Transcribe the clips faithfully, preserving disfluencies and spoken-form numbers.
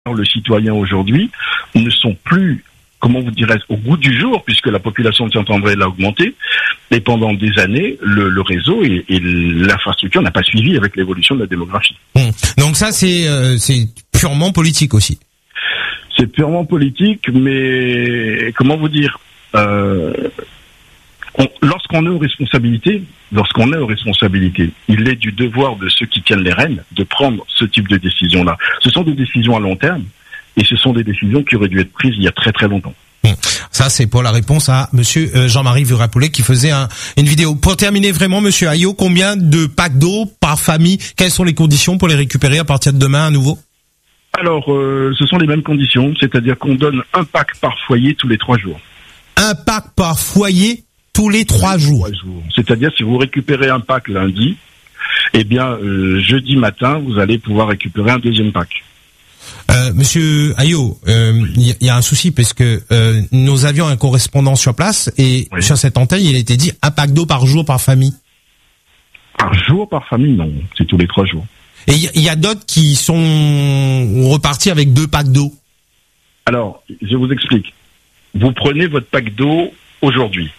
le citoyen aujourd'hui ne sont plus, comment vous dirais-je, au goût du jour, puisque la population de Saint-André l'a augmenté, et pendant des années, le, le réseau et, et l'infrastructure n'a pas suivi avec l'évolution de la démographie. Mmh. Donc ça, c'est, euh, c'est purement politique aussi. C'est purement politique, mais comment vous dire, euh, on, lorsqu'on est aux responsabilités, lorsqu'on est aux responsabilités, il est du devoir de ceux qui tiennent les rênes de prendre ce type de décision-là. Ce sont des décisions à long terme, et ce sont des décisions qui auraient dû être prises il y a très très longtemps. Ça, c'est pour la réponse à Monsieur Jean-Marie Vurapoulet qui faisait un, une vidéo. Pour terminer vraiment, Monsieur Ayot, combien de packs d'eau par famille? Quelles sont les conditions pour les récupérer à partir de demain à nouveau? Alors, euh, ce sont les mêmes conditions, c'est-à-dire qu'on donne un pack par foyer tous les trois jours. Un pack par foyer tous les trois jours. Trois jours. C'est-à-dire, si vous récupérez un pack lundi, eh bien, euh, jeudi matin, vous allez pouvoir récupérer un deuxième pack. Euh, Monsieur Ayot, il euh, y, y a un souci parce que euh, nous avions un correspondant sur place et oui. Sur cette antenne, il a été dit un pack d'eau par jour par famille. Par jour par famille, non, c'est tous les trois jours. Et il y, y a d'autres qui sont repartis avec deux packs d'eau. Alors, je vous explique. Vous prenez votre pack d'eau aujourd'hui.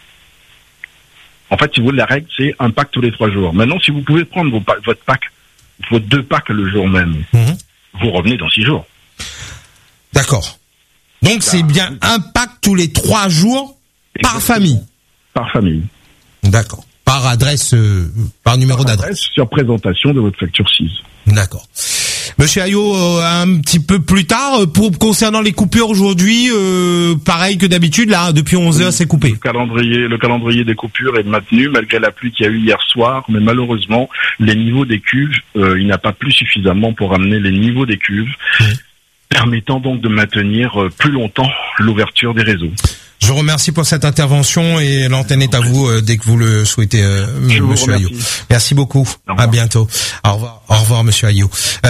En fait, si vous voulez, la règle, c'est un pack tous les trois jours. Maintenant, si vous pouvez prendre vos pa- votre pack, vos deux packs le jour même, mmh. vous revenez dans six jours. D'accord. Donc, bah, c'est bien un pack tous les trois jours par famille. Par famille. D'accord. Par adresse, euh, par numéro par d'adresse. Sur présentation de votre facture six. D'accord. Monsieur Ayot, euh, un petit peu plus tard, pour concernant les coupures aujourd'hui, euh, pareil que d'habitude, là, depuis onze heures, oui, c'est coupé. Le calendrier, le calendrier des coupures est maintenu malgré la pluie qu'il y a eu hier soir, mais malheureusement, les niveaux des cuves, euh, il n'a pas plu suffisamment pour amener les niveaux des cuves, oui. permettant donc de maintenir euh, plus longtemps l'ouverture des réseaux. Je vous remercie pour cette intervention et l'antenne est à vous euh, dès que vous le souhaitez, euh, Monsieur Ayot. Merci beaucoup. À bientôt. Au revoir. Au revoir, Monsieur Ayot.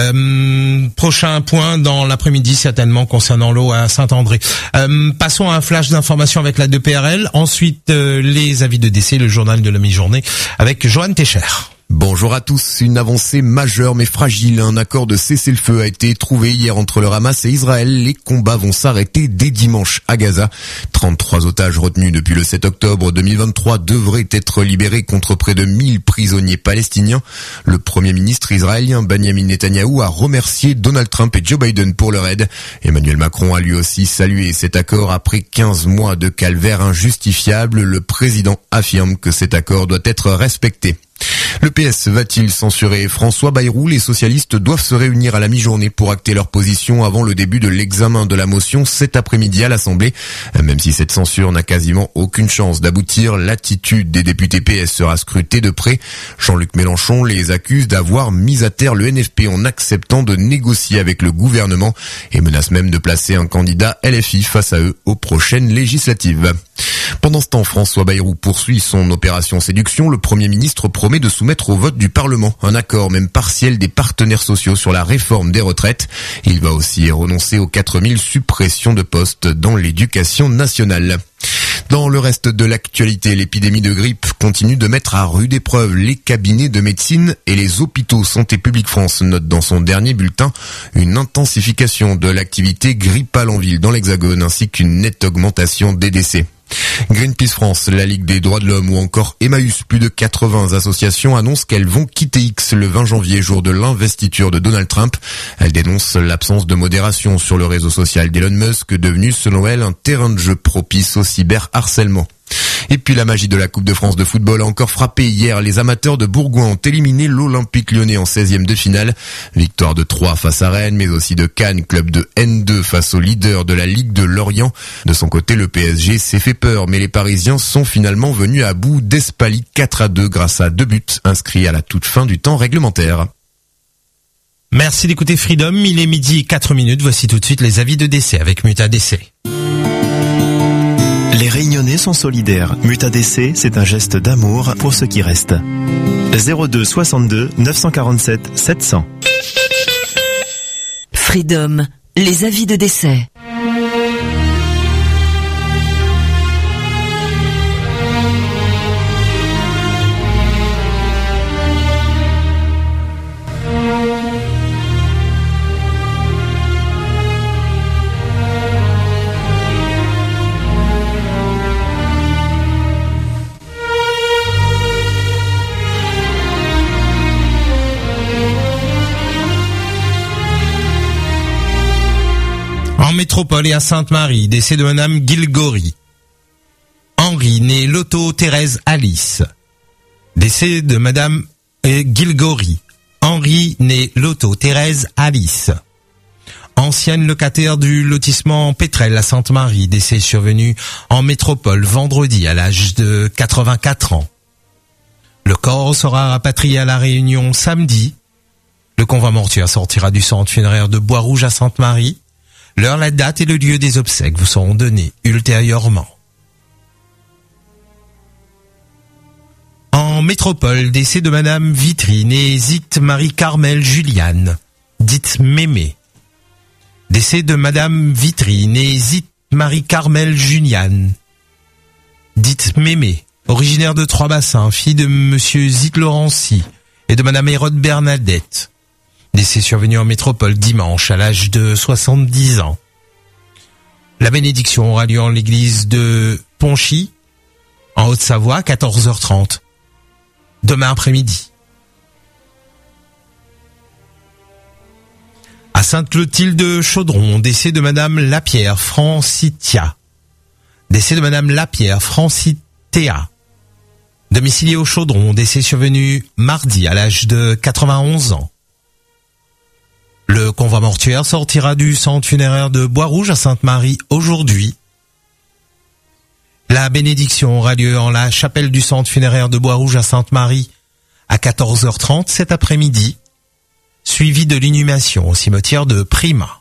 Euh, prochain point dans l'après-midi certainement concernant l'eau à Saint-André. Euh, passons à un flash d'information avec la D P R L. Ensuite, euh, les avis de décès, le journal de la mi-journée avec Johan Técher. Bonjour à tous. Une avancée majeure mais fragile. Un accord de cessez-le-feu a été trouvé hier entre le Hamas et Israël. Les combats vont s'arrêter dès dimanche à Gaza. trente-trois otages retenus depuis le sept octobre deux mille vingt-trois devraient être libérés contre près de mille prisonniers palestiniens. Le premier ministre israélien Benjamin Netanyahou a remercié Donald Trump et Joe Biden pour leur aide. Emmanuel Macron a lui aussi salué cet accord après quinze mois de calvaire injustifiable. Le président affirme que cet accord doit être respecté. Le P S va-t-il censurer François Bayrou? Les socialistes doivent se réunir à la mi-journée pour acter leur position avant le début de l'examen de la motion cet après-midi à l'Assemblée. Même si cette censure n'a quasiment aucune chance d'aboutir, l'attitude des députés P S sera scrutée de près. Jean-Luc Mélenchon les accuse d'avoir mis à terre le N F P en acceptant de négocier avec le gouvernement et menace même de placer un candidat L F I face à eux aux prochaines législatives. Pendant ce temps, François Bayrou poursuit son opération séduction. Le Premier ministre promet de soumettre au vote du Parlement un accord, même partiel, des partenaires sociaux sur la réforme des retraites. Il va aussi renoncer aux quatre mille suppressions de postes dans l'éducation nationale. Dans le reste de l'actualité, l'épidémie de grippe continue de mettre à rude épreuve les cabinets de médecine et les hôpitaux. Santé publique France note dans son dernier bulletin une intensification de l'activité grippale en ville dans l'Hexagone ainsi qu'une nette augmentation des décès. Greenpeace France, la Ligue des droits de l'homme ou encore Emmaüs, plus de quatre-vingts associations annoncent qu'elles vont quitter X le vingt janvier, jour de l'investiture de Donald Trump. Elles dénoncent l'absence de modération sur le réseau social d'Elon Musk, devenu selon elles un terrain de jeu propice au cyberharcèlement. Et puis la magie de la Coupe de France de football a encore frappé hier. Les amateurs de Bourgoin ont éliminé l'Olympique Lyonnais en seizième de finale. Victoire de Troyes face à Rennes, mais aussi de Cannes, club de N deux face au leader de la Ligue de Lorient. De son côté, le P S G s'est fait peur, mais les Parisiens sont finalement venus à bout d'Espali quatre à deux grâce à deux buts inscrits à la toute fin du temps réglementaire. Merci d'écouter Freedom. Il est midi et quatre minutes. Voici tout de suite les avis de décès avec Muta Décès. Les Réunionnais sont solidaires. Muta Décès, c'est un geste d'amour pour ceux qui restent. zéro deux soixante-deux neuf cent quarante-sept sept cents. Freedom, les avis de décès. En métropole et à Sainte-Marie, décès de madame Gilgory. Henri, né Lotto Thérèse Alice. Décès de madame Gilgory. Henri, né Lotto Thérèse Alice. Ancienne locataire du lotissement Pétrel à Sainte-Marie, décès survenu en métropole vendredi à l'âge de quatre-vingt-quatre ans. Le corps sera rapatrié à La Réunion samedi. Le convoi mortuaire sortira du centre funéraire de Bois-Rouge à Sainte-Marie. L'heure, la date et le lieu des obsèques vous seront donnés ultérieurement. En métropole, décès de madame Vitry, née Zite Marie-Carmel Juliane, dite Mémé. Décès de madame Vitry, née Zite Marie-Carmel Juliane, dite Mémé, originaire de Trois-Bassins, fille de monsieur Zite Laurency et de madame Hérode Bernadette. Décès survenu en métropole dimanche à l'âge de soixante-dix ans. La bénédiction aura lieu en l'église de Ponchy, en Haute-Savoie, à quatorze heures trente. Demain après-midi. À Sainte-Clotilde Chaudron, décès de madame Lapierre Francitia. Décès de madame Lapierre Francitea. Domicilié au Chaudron, décès survenu mardi à l'âge de quatre-vingt-onze ans. Le convoi mortuaire sortira du centre funéraire de Bois-Rouge à Sainte-Marie aujourd'hui. La bénédiction aura lieu en la chapelle du centre funéraire de Bois-Rouge à Sainte-Marie à quatorze heures trente cet après-midi, suivi de l'inhumation au cimetière de Prima.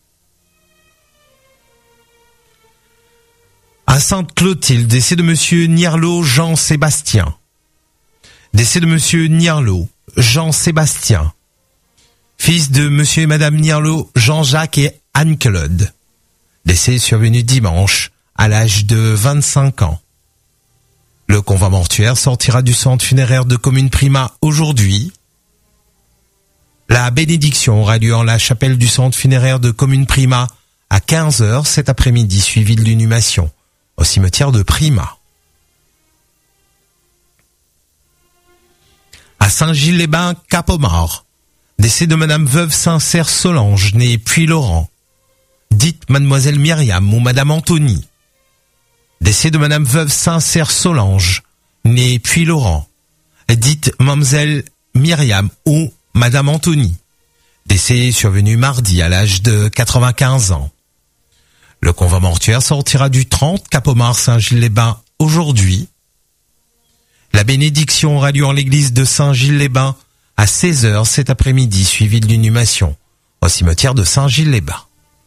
À Sainte-Clotilde, décès de monsieur Nierlot Jean-Sébastien. Décès de monsieur Nierlot Jean-Sébastien, fils de monsieur et madame Nierlot Jean-Jacques et Anne-Claude. Décès survenu dimanche à l'âge de vingt-cinq ans. Le convoi mortuaire sortira du centre funéraire de commune Prima aujourd'hui. La bénédiction aura lieu en la chapelle du centre funéraire de commune Prima à quinze heures cet après-midi, suivi de l'inhumation au cimetière de Prima. À Saint-Gilles-les-Bains, Cap-Omar, décès de madame veuve Sincère Solange, née Puy-Laurent, dite mademoiselle Myriam ou madame Anthony. Décès de madame veuve Sincère Solange, née Puy-Laurent, dite mademoiselle Myriam ou madame Anthony. Décès survenu mardi à l'âge de quatre-vingt-quinze ans. Le convoi mortuaire sortira du trente Cap-Omar Saint-Gilles-les-Bains aujourd'hui. La bénédiction aura lieu en l'église de Saint-Gilles-les-Bains à seize heures cet après-midi, suivi de l'inhumation au cimetière de Saint-Gilles-les-Bains.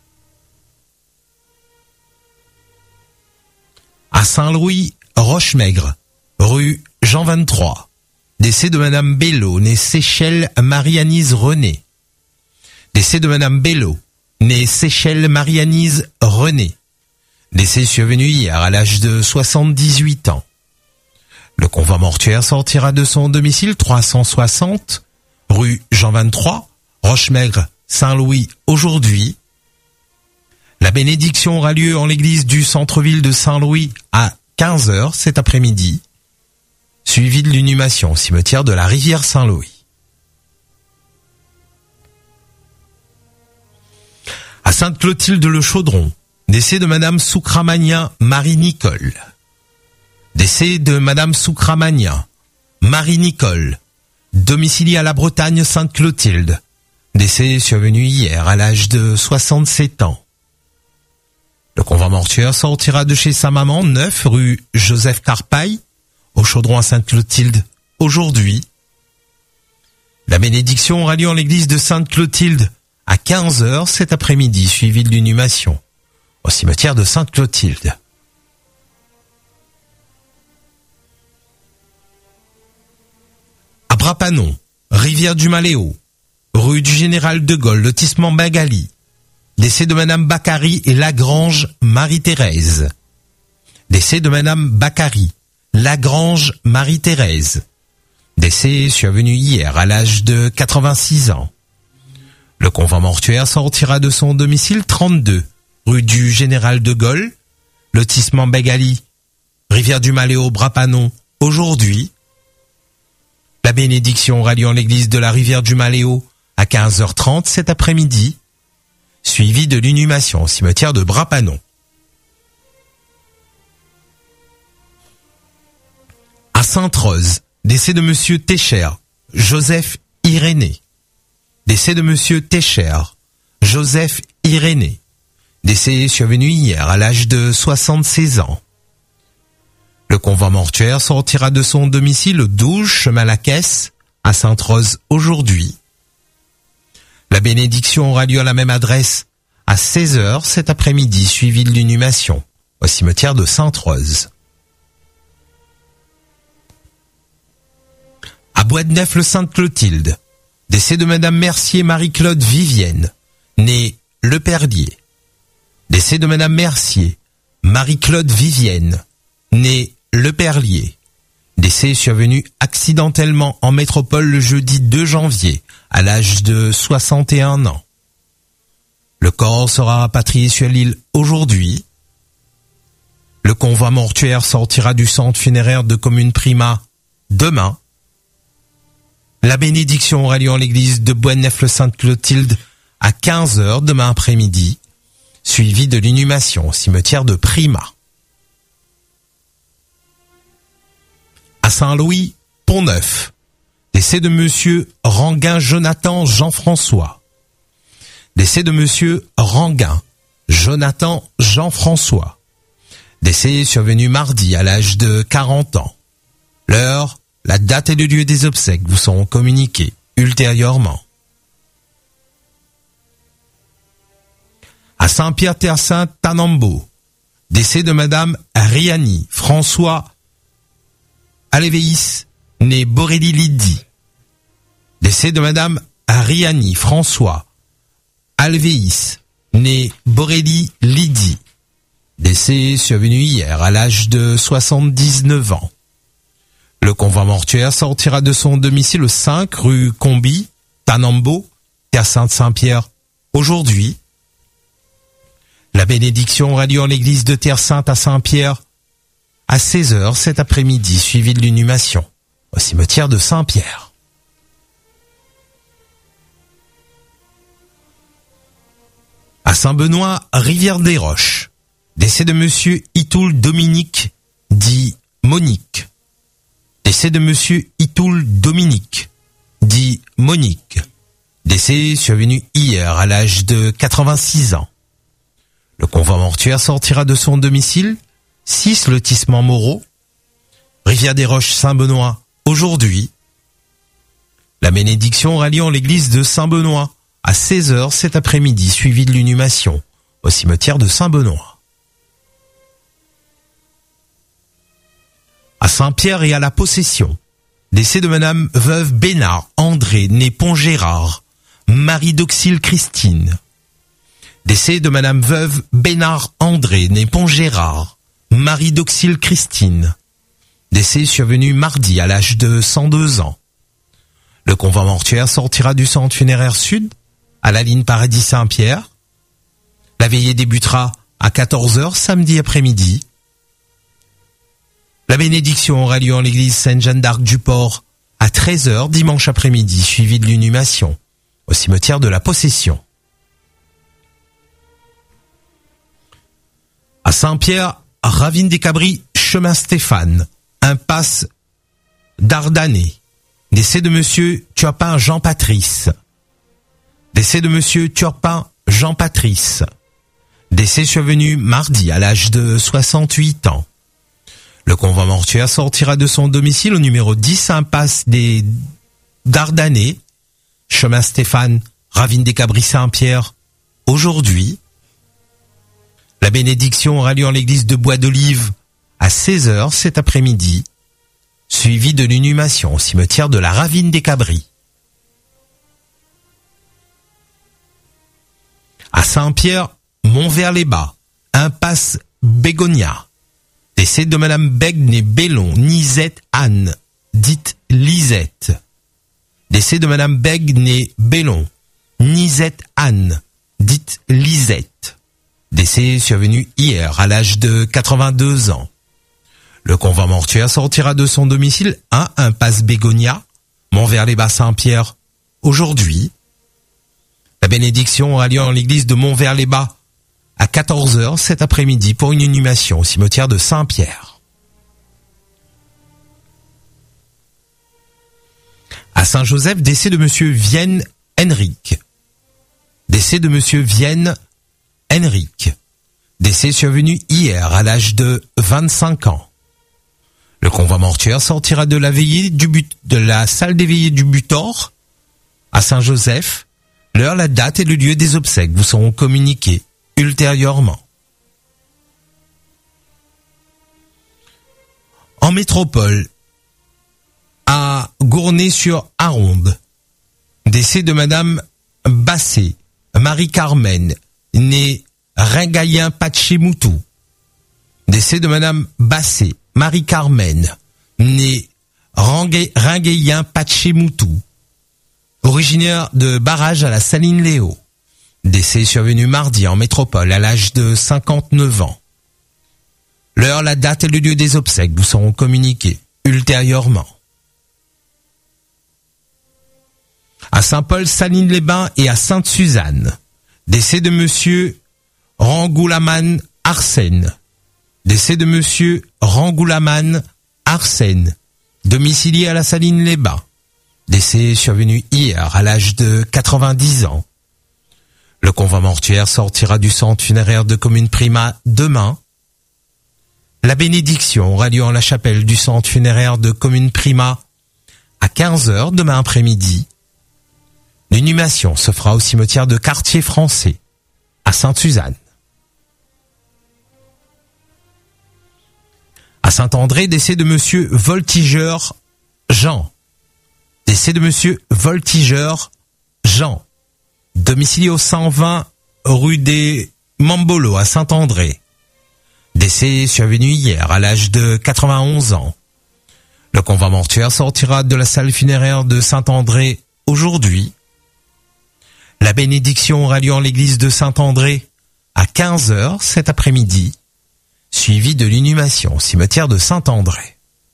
À Saint-Louis, Rochemaigre, rue Jean vingt-trois. Décès de madame Bello, née Séchelle Marie-Anise René. Décès de madame Bello, née Séchelle Marie-Anise René. Décès survenu hier à l'âge de soixante-dix-huit ans. Le convoi mortuaire sortira de son domicile trois cent soixante, rue Jean vingt-trois, Rochemaigre, Saint-Louis, aujourd'hui. La bénédiction aura lieu en l'église du centre-ville de Saint-Louis à quinze heures cet après-midi, suivi de l'inhumation au cimetière de la rivière Saint-Louis. À Sainte-Clotilde-le-Chaudron, décès de madame Soukramania Marie-Nicole. Décès de madame Soukramania Marie-Nicole, domiciliée à la Bretagne Sainte-Clotilde. Décès survenu hier à l'âge de soixante-sept ans. Le convoi mortuaire sortira de chez sa maman, neuf rue Joseph Carpaille, au Chaudron à Sainte-Clotilde, aujourd'hui. La bénédiction aura lieu en l'église de Sainte-Clotilde à quinze heures cet après-midi, suivi de l'inhumation au cimetière de Sainte-Clotilde. À Brapanon, rivière du Maléo, rue du Général de Gaulle, lotissement Bagali. Décès de madame Bacary et Lagrange Marie-Thérèse. Décès de madame Bacary, Lagrange Marie-Thérèse. Décès survenu hier à l'âge de quatre-vingt-six ans. Le convoi mortuaire sortira de son domicile trente-deux, rue du Général de Gaulle, lotissement Bagali, rivière du Maléo, Brapanon, aujourd'hui. La bénédiction aura lieu en l'église de la rivière du Maléo à quinze heures trente cet après-midi, suivi de l'inhumation au cimetière de Bras-Panon. À Sainte-Rose, décès de monsieur Técher, Joseph Irénée. Décès de monsieur Técher, Joseph Irénée. Décès survenu hier à l'âge de soixante-seize ans. Le convoi mortuaire sortira de son domicile au douze chemin La Caisse à Sainte-Rose aujourd'hui. La bénédiction aura lieu à la même adresse à seize heures cet après-midi, suivi de l'inhumation au cimetière de Sainte-Rose. À Bois-de-Neuf-le-Sainte-Clotilde, décès de madame Mercier Marie-Claude Vivienne, née Le Perlier. Décès de madame Mercier Marie-Claude Vivienne, née Le Perlier. Décès survenu accidentellement en métropole le jeudi deux janvier, à l'âge de soixante et un ans. Le corps sera rapatrié sur l'île aujourd'hui. Le convoi mortuaire sortira du centre funéraire de Commune Prima demain. La bénédiction aura lieu en l'église de Bois-de-Neuf-le-Sainte-Clotilde à quinze heures demain après-midi, suivi de l'inhumation au cimetière de Prima. À Saint-Louis, Pont-Neuf, décès de monsieur Ranguin Jonathan Jean-François. Décès de monsieur Ranguin Jonathan Jean-François. Décès survenu mardi à l'âge de quarante ans. L'heure, la date et le lieu des obsèques vous seront communiqués ultérieurement. À Saint-Pierre-Terre-Sainte-Tanambo, décès de madame Riani François Alévéis, née Borély Lydie. Décès de madame Riani François Alévéis, née Borély Lydie. Décès survenu hier à l'âge de soixante-dix-neuf ans. Le convoi mortuaire sortira de son domicile au cinq rue Combi, Tanambo, Terre-Sainte-Saint-Pierre, aujourd'hui. La bénédiction aura lieu en l'église de Terre-Sainte à Saint-Pierre à seize heures cet après-midi, suivi de l'inhumation au cimetière de Saint-Pierre. À Saint-Benoît, Rivière-des-Roches, décès de monsieur Itoul Dominique, dit Monique. Décès de monsieur Itoul Dominique, dit Monique. Décès survenu hier à l'âge de quatre-vingt-six ans. Le convoi mortuaire sortira de son domicile, six lotissement Moreau, Rivière-des-Roches Saint-Benoît, aujourd'hui. La bénédiction aura lieu en l'église de Saint-Benoît à seize heures cet après-midi, suivi de l'inhumation au cimetière de Saint-Benoît. À Saint-Pierre et à la Possession, décès de madame veuve Bénard André, née Pont-Gérard, Marie d'Auxil Christine. Décès de madame veuve Bénard André, née Pont-Gérard, Marie d'Auxil Christine. Décès survenu mardi à l'âge de cent deux ans. Le convoi mortuaire sortira du centre funéraire sud, à la ligne Paradis-Saint-Pierre. La veillée débutera à quatorze heures samedi après-midi. La bénédiction aura lieu en l'église Sainte-Jeanne d'Arc du Port à treize heures dimanche après-midi, suivi de l'inhumation au cimetière de la Possession. À Saint-Pierre, Ravine des Cabris, chemin Stéphane, impasse d'Ardanais. Décès de monsieur Turpin Jean-Patrice. Décès de monsieur Turpin Jean-Patrice. Décès survenu mardi à l'âge de soixante-huit ans. Le convoi mortuaire sortira de son domicile au numéro dix, impasse des Dardanais, chemin Stéphane, Ravine des Cabris Saint-Pierre, aujourd'hui. La bénédiction aura lieu en l'église de Bois d'Olive à seize heures cet après-midi, suivi de l'inhumation au cimetière de la Ravine des Cabris. À Saint-Pierre, Montvert-les-Bas, impasse Bégonia. Décès de madame Bègue née Bellon, Nisette Anne, dite Lisette. Décès de madame Bègue née Bellon, Nisette Anne, dite Lisette. Décès survenu hier à l'âge de quatre-vingt-deux ans. Le convoi mortuaire sortira de son domicile à impasse Bégonia, Montvert-les-Bas Saint-Pierre, aujourd'hui. La La bénédiction aura lieu en l'église de Montvert-les-Bas à quatorze heures cet après-midi pour une inhumation au cimetière de Saint-Pierre. À Saint-Joseph, décès de monsieur Vienne Henrique. Décès de monsieur Vienne Henrique. Décès survenu hier à l'âge de vingt-cinq ans. Le convoi mortuaire sortira de la veillée du but, de la salle des veillées du Butor à Saint-Joseph. L'heure, la date et le lieu des obsèques vous seront communiqués ultérieurement. En métropole, à Gournay-sur-Aronde, décès de madame Bassé, Marie-Carmen, née Ringayen Pachemoutou. Décès de madame Bassé, Marie-Carmen, née Ringayen Pachemoutou. Originaire de Barrage à la Saline-Léo. Décès survenu mardi en métropole à l'âge de cinquante-neuf ans. L'heure, la date et le lieu des obsèques vous seront communiqués ultérieurement. À Saint-Paul-Saline-les-Bains et à Sainte-Suzanne. Décès de monsieur Rangoulaman Arsène. Décès de monsieur Rangoulaman Arsène. Domicilié à la Saline-les-Bains. Décès survenu hier à l'âge de quatre-vingt-dix ans. Le convoi mortuaire sortira du centre funéraire de Commune Prima demain. La bénédiction aura lieu en la chapelle du centre funéraire de Commune Prima à quinze heures demain après-midi. L'inhumation se fera au cimetière de Quartier Français à Sainte-Suzanne. À Saint-André, décès de monsieur Voltigeur Jean. Décès de monsieur Voltigeur Jean. Domicilié au cent vingt rue des Mambolos à Saint-André. Décès survenu hier à l'âge de quatre-vingt-onze ans. Le convoi mortuaire sortira de la salle funéraire de Saint-André aujourd'hui. La bénédiction aura lieu en l'église de Saint-André à quinze heures cet après-midi, suivie de l'inhumation au cimetière de Saint-André.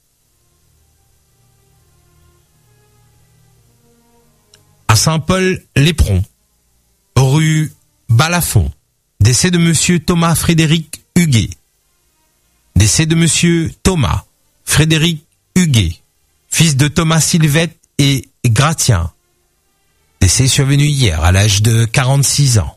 À Saint-Paul-l'Éperon, rue Balafon, décès de monsieur Thomas Frédéric Huguet. Décès de monsieur Thomas Frédéric Huguet, fils de Thomas Sylvette et Gratien. Décès survenu hier à l'âge de quarante-six ans.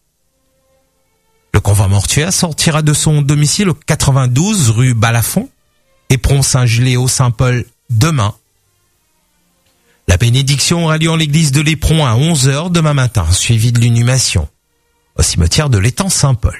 Le convoi mortuaire sortira de son domicile au quatre-vingt-douze rue Balafon, Éperon-Saint-Géléo-Saint-Paul demain. La bénédiction aura lieu en l'église de l'Éperon à onze heures demain matin, suivie de l'inhumation au cimetière de l'étang Saint-Paul.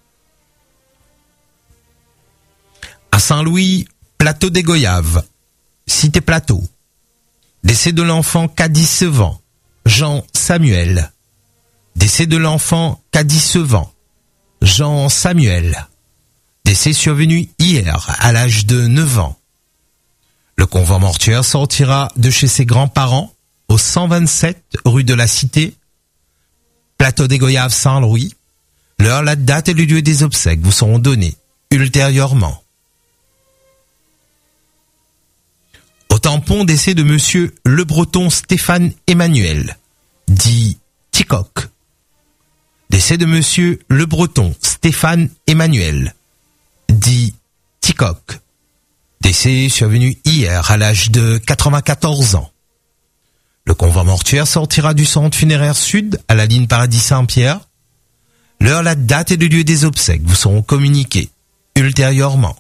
À Saint-Louis, Plateau des Goyaves, Cité Plateau. Décès de l'enfant Cadicevant, Jean Samuel. Décès de l'enfant Cadicevant, Jean Samuel. Décès survenu hier à l'âge de neuf ans. Le convoi mortuaire sortira de chez ses grands-parents au cent vingt-sept rue de la Cité, Plateau des Goyaves Saint-Louis. L'heure, la date et le lieu des obsèques vous seront donnés ultérieurement. Au tampon, décès de monsieur Le Breton Stéphane Emmanuel, dit Ticoc. Décès de monsieur Le Breton Stéphane Emmanuel, dit Ticoc. Décès survenu hier à l'âge de quatre-vingt-quatorze ans. Le convoi mortuaire sortira du centre funéraire sud à la ligne Paradis-Saint-Pierre. L'heure, la date et le lieu des obsèques vous seront communiqués ultérieurement.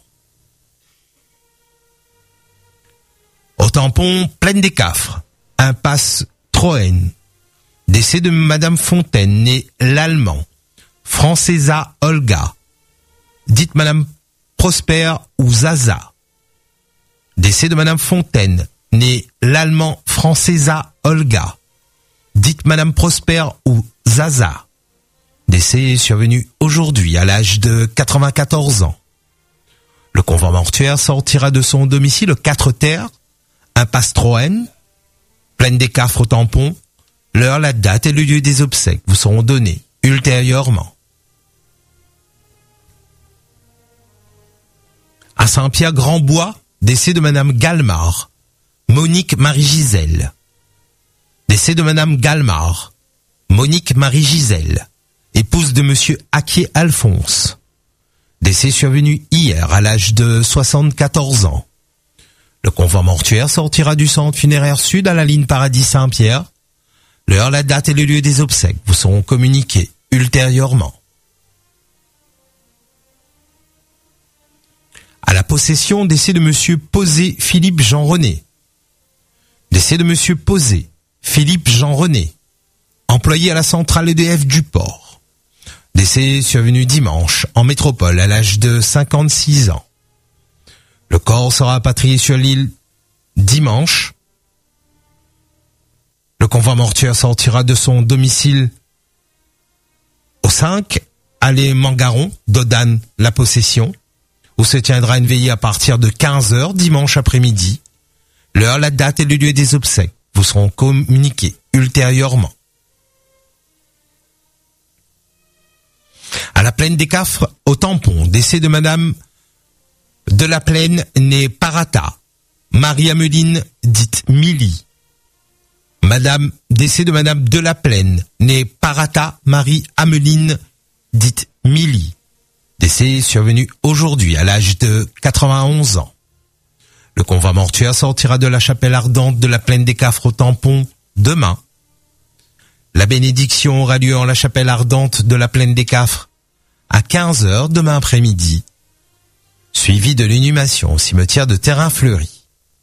Au tampon, Plaine des Cafres, impasse Troène. Décès de madame Fontaine, née l'Allemand, Francesa Olga, dite madame Prosper ou Zaza. Décès de madame Fontaine, née l'Allemand Francesa Olga, dite madame Prosper ou Zaza. Décès survenu aujourd'hui à l'âge de quatre-vingt-quatorze ans. Le convoi mortuaire sortira de son domicile quatre terres, impasse Troène, Plaine des Cafres au tampon. L'heure, la date et le lieu des obsèques vous seront donnés ultérieurement. À Saint-Pierre-Grand-Bois, décès de madame Galmard, Monique Marie-Gisèle. Décès de madame Galmard, Monique Marie-Gisèle, épouse de monsieur Acquier Alphonse. Décès survenu hier à l'âge de soixante-quatorze ans. Le convoi mortuaire sortira du centre funéraire sud à la ligne Paradis-Saint-Pierre. L'heure, la date et le lieu des obsèques vous seront communiqués ultérieurement. À la possession, décès de monsieur Posé Philippe Jean-René. Décès de monsieur Posé Philippe Jean-René, employé à la centrale E D F du port. Décès survenu dimanche en métropole à l'âge de cinquante-six ans. Le corps sera rapatrié sur l'île dimanche. Le convoi mortuaire sortira de son domicile au cinq, allée Mangaron, Dodane, La Possession, où se tiendra une veillée à partir de quinze heures dimanche après-midi. L'heure, la date et le lieu des obsèques vous seront communiqués ultérieurement. À la Plaine des Cafres, au Tampon, décès de madame de la Plaine née Parata, Marie-Ameline dite Milly. Madame, décès de madame de la Plaine née Parata, Marie-Ameline dite Milly. Décès survenu aujourd'hui à l'âge de quatre-vingt-onze ans. Le convoi mortuaire sortira de la chapelle ardente de la Plaine des Cafres au Tampon demain. La bénédiction aura lieu en la chapelle ardente de la Plaine des Cafres à quinze heures demain après-midi, suivi de l'inhumation au cimetière de Terrain-Fleuri.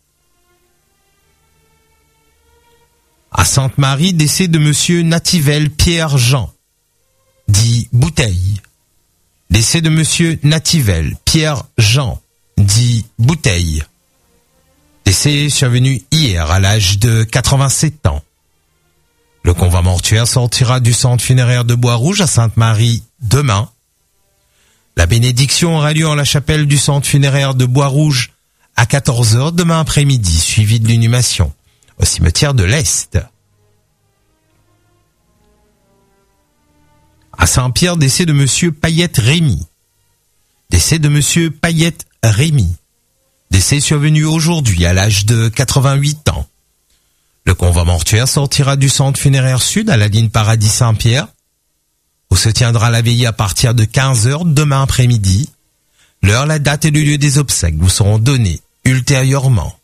À Sainte-Marie, décès de monsieur Nativel Pierre Jean, dit Bouteille. Décès de monsieur Nativel Pierre Jean, dit Bouteille. Décès survenu hier à l'âge de quatre-vingt-sept ans. Le convoi mortuaire sortira du centre funéraire de Bois-Rouge à Sainte-Marie demain. La bénédiction aura lieu en la chapelle du centre funéraire de Bois-Rouge à quatorze heures demain après-midi, suivi de l'inhumation au cimetière de l'Est. À Saint-Pierre, décès de monsieur Payette Rémy. Décès de monsieur Payette Rémy. Décès survenu aujourd'hui à l'âge de quatre-vingt-huit ans. Le convoi mortuaire sortira du centre funéraire sud à la ligne Paradis-Saint-Pierre, où se tiendra la veillée à partir de quinze heures demain après-midi. L'heure, la date et le lieu des obsèques vous seront donnés ultérieurement.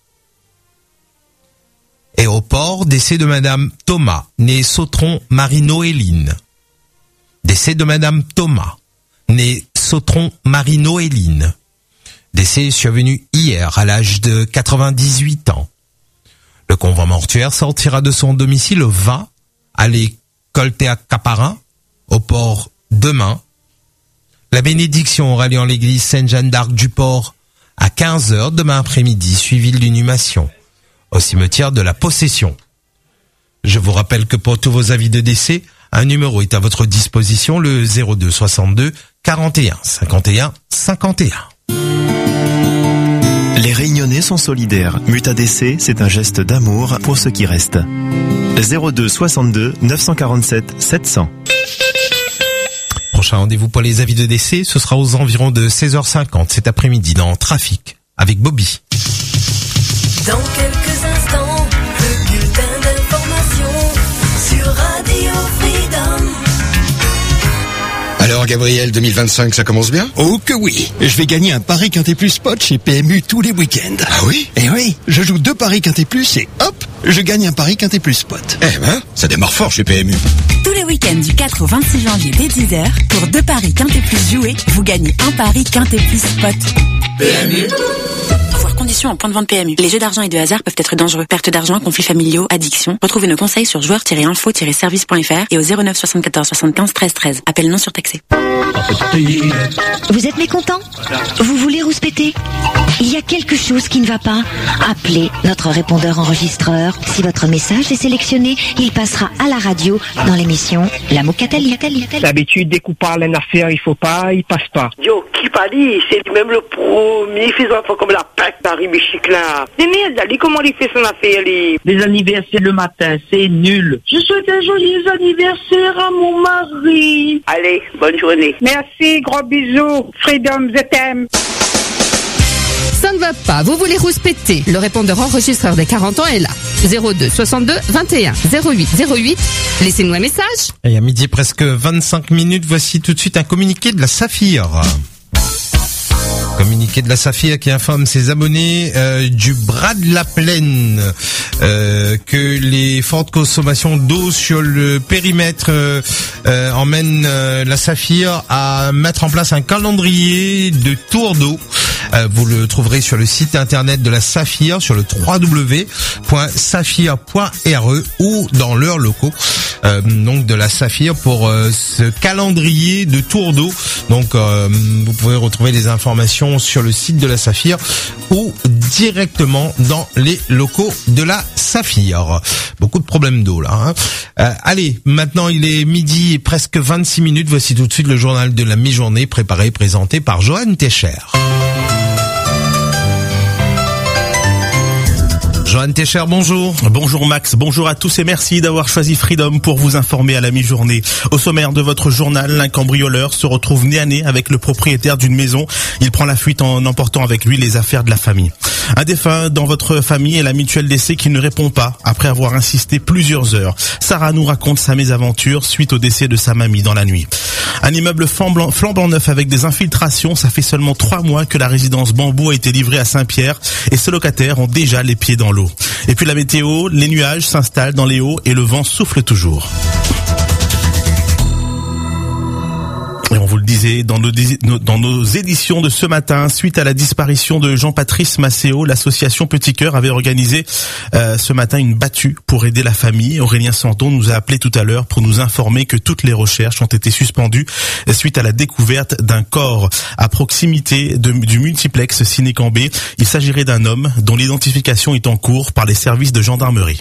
Et au port, décès de madame Thomas, née Sautron Marie-Noéline. Décès de madame Thomas, née Sautron Marie-Noéline. Décès survenu hier à l'âge de quatre-vingt-dix-huit ans. Le convoi mortuaire sortira de son domicile au vingt, allée Coltea-Caparin, au port demain. La bénédiction aura lieu en l'église Sainte-Jeanne d'Arc du Port à quinze heures demain après-midi, suivi de l'inhumation au cimetière de la Possession. Je vous rappelle que pour tous vos avis de décès, un numéro est à votre disposition, le zéro deux soixante-deux quarante et un cinquante et un cinquante et un. Les Réunionnais sont solidaires. Muta D C, c'est un geste d'amour pour ceux qui restent. zéro deux soixante-deux neuf cent quarante-sept sept cents. Prochain rendez-vous pour les avis de décès, ce sera aux environs de seize heures cinquante cet après-midi dans Trafic avec Bobby. Dans quelques instants, le bulletin d'information sur Radio Freedom. Alors Gabriel, deux mille vingt-cinq, ça commence bien? Oh que oui. Je vais gagner un pari Quintet Plus Spot chez P M U tous les week-ends. Ah oui? Eh oui, je joue deux paris Quintet Plus et hop, je gagne un pari Quintet Plus Spot. Eh ben, ça démarre fort chez P M U. Tous les week-ends du quatre au vingt-six janvier dès dix heures, pour deux paris Quintet Plus joués, vous gagnez un pari Quintet Plus Spot. P M U. Voir conditions en point de vente P M U. Les jeux d'argent et de hasard peuvent être dangereux. Perte d'argent, conflits familiaux, addiction. Retrouvez nos conseils sur joueurs tiret info tiret service point f r et au zéro neuf soixante-quatorze soixante-quinze treize treize. Appel non surtaxé. Vous êtes mécontent? Vous voulez rouspéter? Il y a quelque chose qui ne va pas? Appelez notre répondeur enregistreur. Si votre message est sélectionné, il passera à la radio dans l'émission La Mocatali. D'habitude, dès qu'on parle d'une affaire, il faut pas, il passe pas. Yo, qui parle, c'est lui-même le premier faisant un comme la pack d'Harry Michic là. C'est merde, lui, comment il fait son affaire, lui? Les anniversaires le matin, c'est nul. Je souhaite un joyeux anniversaire à mon mari. Allez, bonne journée. Merci, gros bisous. Freedom, je t'aime. Ça ne va pas, vous voulez rouspéter. Le répondeur enregistreur des quarante ans est là. zéro deux soixante-deux vingt et un zéro huit zéro huit. Laissez-nous un message. Et à midi presque vingt-cinq minutes, voici tout de suite un communiqué de la Saphir. Communiqué de la Saphir qui informe ses abonnés euh, du bras de la plaine euh, que les fortes consommations d'eau sur le périmètre euh, euh, emmènent euh, la Saphir à mettre en place un calendrier de tours d'eau. Euh, vous le trouverez sur le site internet de la Saphir, sur le w w w point saphir point r e ou dans leurs locaux euh, donc de la Saphir pour euh, ce calendrier de tours d'eau. Donc euh, vous pouvez retrouver les informations sur le site de la Saphir ou directement dans les locaux de la Saphir. Beaucoup de problèmes d'eau là. Hein. Euh, allez, maintenant il est midi et presque vingt-six minutes. Voici tout de suite le journal de la mi-journée préparé et présenté par Johan Techer. Johan Techer, bonjour. Bonjour Max, bonjour à tous et merci d'avoir choisi Freedom pour vous informer à la mi-journée. Au sommaire de votre journal, un cambrioleur se retrouve nez à nez avec le propriétaire d'une maison. Il prend la fuite en emportant avec lui les affaires de la famille. Un défunt dans votre famille et la mutuelle décès qui ne répond pas après avoir insisté plusieurs heures. Sarah nous raconte sa mésaventure suite au décès de sa mamie dans la nuit. Un immeuble flambant, flambant neuf avec des infiltrations, ça fait seulement trois mois que la résidence Bambou a été livrée à Saint-Pierre et ses locataires ont déjà les pieds dans l'eau. Et puis la météo, les nuages s'installent dans les hauts et le vent souffle toujours. Et on vous le disait, dans nos, dans nos éditions de ce matin, suite à la disparition de Jean-Patrice Macéo, l'association Petit Cœur avait organisé euh, ce matin une battue pour aider la famille. Aurélien Santon nous a appelé tout à l'heure pour nous informer que toutes les recherches ont été suspendues suite à la découverte d'un corps à proximité de, du multiplex Ciné-Cambé. Il s'agirait d'un homme dont l'identification est en cours par les services de gendarmerie.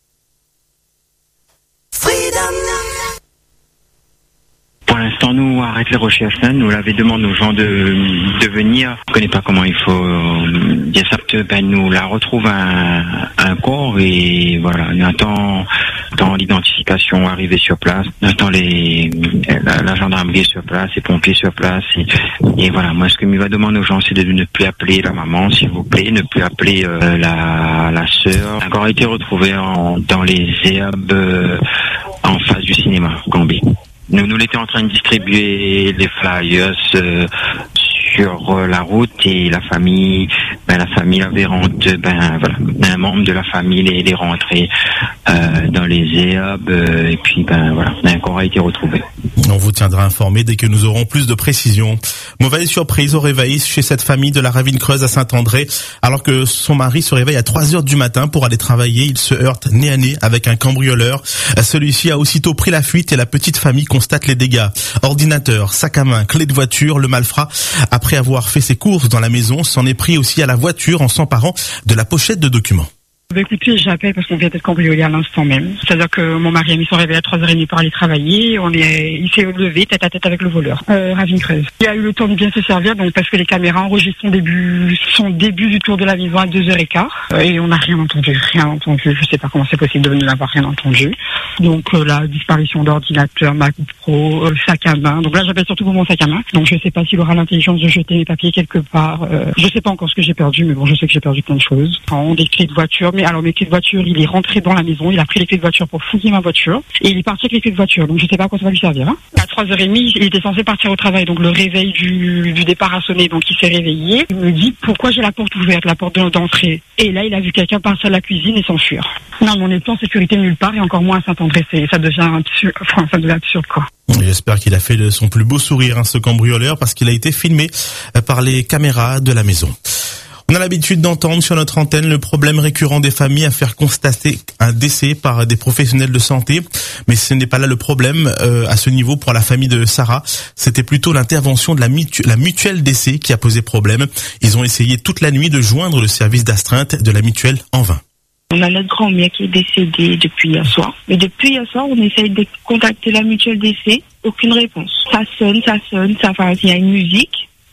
Pour l'instant, nous, on arrête les recherches. Hein. Nous l'avons demandé aux gens de, de venir. On ne connaît pas comment il faut euh, dire ça. Ben, nous la retrouve un, un corps et voilà. On attend, attend l'identification arriver sur place. On attend les, la, la gendarmerie sur place, les pompiers sur place. Et, et voilà. Moi, ce que je vais demander aux gens, c'est de ne plus appeler la maman, s'il vous plaît, ne plus appeler euh, la, la sœur. Un corps a été retrouvé en, dans les herbes euh, en face du cinéma Cambé. Nous, nous l'étions en train de distribuer les flyers euh, sur euh, la route et la famille, ben la famille avait rentré, ben voilà, un membre de la famille les, les rentré euh, dans les herbes euh, et puis ben voilà, un corps a été retrouvé. On vous tiendra informé dès que nous aurons plus de précisions. Mauvaise surprise au réveil chez cette famille de la Ravine-Creuse à Saint-André. Alors que son mari se réveille à trois heures du matin pour aller travailler, il se heurte nez à nez avec un cambrioleur. Celui-ci a aussitôt pris la fuite et la petite famille constate les dégâts. Ordinateur, sac à main, clé de voiture, le malfrat, après avoir fait ses courses dans la maison, s'en est pris aussi à la voiture en s'emparant de la pochette de documents. Bah écoutez, j'appelle parce qu'on vient d'être cambriolé à l'instant même. C'est-à-dire que mon mari a mis son réveil à trois heures trente pour aller travailler. On est, il s'est levé tête à tête avec le voleur, euh, Ravine-Creuse. Il a eu le temps de bien se servir, donc parce que les caméras enregistrent son début, son début du tour de la maison à deux heures quinze. Euh, et on n'a rien entendu, rien entendu. Je sais pas comment c'est possible de n'avoir rien entendu. Donc euh, la disparition d'ordinateur, MacBook Pro, euh, sac à main. Donc là, j'appelle surtout pour mon sac à main. Donc je sais pas s'il aura l'intelligence de jeter mes papiers quelque part. Euh, je sais pas encore ce que j'ai perdu, mais bon, je sais que j'ai perdu plein de choses. Enfin, des clés de voiture. Mais alors mes clés de voiture, il est rentré dans la maison, il a pris les clés de voiture pour fouiller ma voiture et il est parti avec les clés de voiture. Donc je sais pas à quoi ça va lui servir. Hein. À trois heures trente, il était censé partir au travail, donc le réveil du, du départ a sonné, donc il s'est réveillé. Il me dit pourquoi j'ai la porte ouverte, la porte d'entrée. Et là, il a vu quelqu'un passer à la cuisine et s'enfuir. Non, mais on n'est pas en sécurité nulle part et encore moins à Saint-André. Ça devient absurde, enfin, ça devient absurde quoi. J'espère qu'il a fait de son plus beau sourire, hein, ce cambrioleur, parce qu'il a été filmé par les caméras de la maison. On a l'habitude d'entendre sur notre antenne le problème récurrent des familles à faire constater un décès par des professionnels de santé. Mais ce n'est pas là le problème euh, à ce niveau pour la famille de Sarah. C'était plutôt l'intervention de la, mutu- la mutuelle décès qui a posé problème. Ils ont essayé toute la nuit de joindre le service d'astreinte de la mutuelle en vain. On a notre grand-mère qui est décédée depuis hier soir. Mais depuis hier soir, on essaye de contacter la mutuelle décès. Aucune réponse. Ça sonne, ça sonne, ça, enfin, il y a une musique.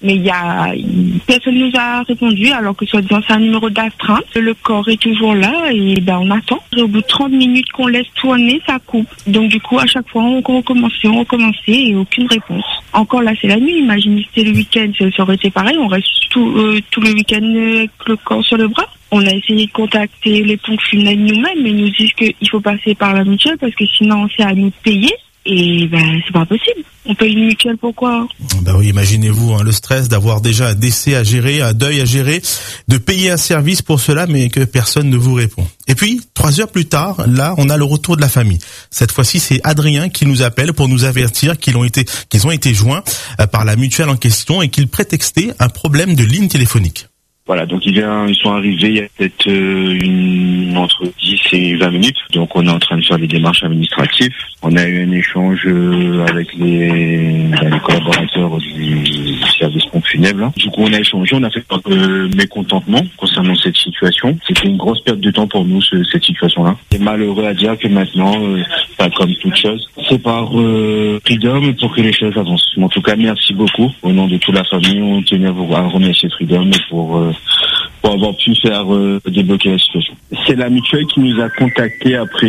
mais il y a personne nous a répondu alors que soi-disant c'est un numéro d'astreinte. Le corps est toujours là et ben on attend. Au bout de trente minutes qu'on laisse tourner, ça coupe. Donc du coup à chaque fois on recommençait, on recommençait et aucune réponse. Encore là c'est la nuit. Imaginez si c'était le week-end, ça aurait été pareil. On reste tout euh, tout le week-end avec le corps sur le bras. On a essayé de contacter les pompes funèbres nous-mêmes, mais ils nous disent qu'il faut passer par la mutuelle parce que sinon c'est à nous de payer. Et ben c'est pas possible. On paye une mutuelle pourquoi? Ben oui, imaginez-vous hein, le stress d'avoir déjà un décès à gérer, un deuil à gérer, de payer un service pour cela, mais que personne ne vous répond. Et puis trois heures plus tard, là, on a le retour de la famille. Cette fois-ci, c'est Adrien qui nous appelle pour nous avertir qu'ils ont été qu'ils ont été joints par la mutuelle en question et qu'ils prétextaient un problème de ligne téléphonique. Voilà, donc ils, vient, ils sont arrivés il y a peut-être euh, une, entre dix et vingt minutes. Donc on est en train de faire les démarches administratives. On a eu un échange euh, avec les, les collaborateurs du service pompe funèbre. Là. Du coup on a échangé, on a fait un peu mécontentement concernant cette situation. C'était une grosse perte de temps pour nous, ce, cette situation-là. C'est malheureux à dire que maintenant, euh, pas comme toute chose, c'est par euh, Freedom pour que les choses avancent. En tout cas, merci beaucoup. Au nom de toute la famille, on tenait à vous à remercier Freedom pour... Euh, pour avoir pu faire euh, débloquer la situation. C'est la mutuelle qui nous a contacté après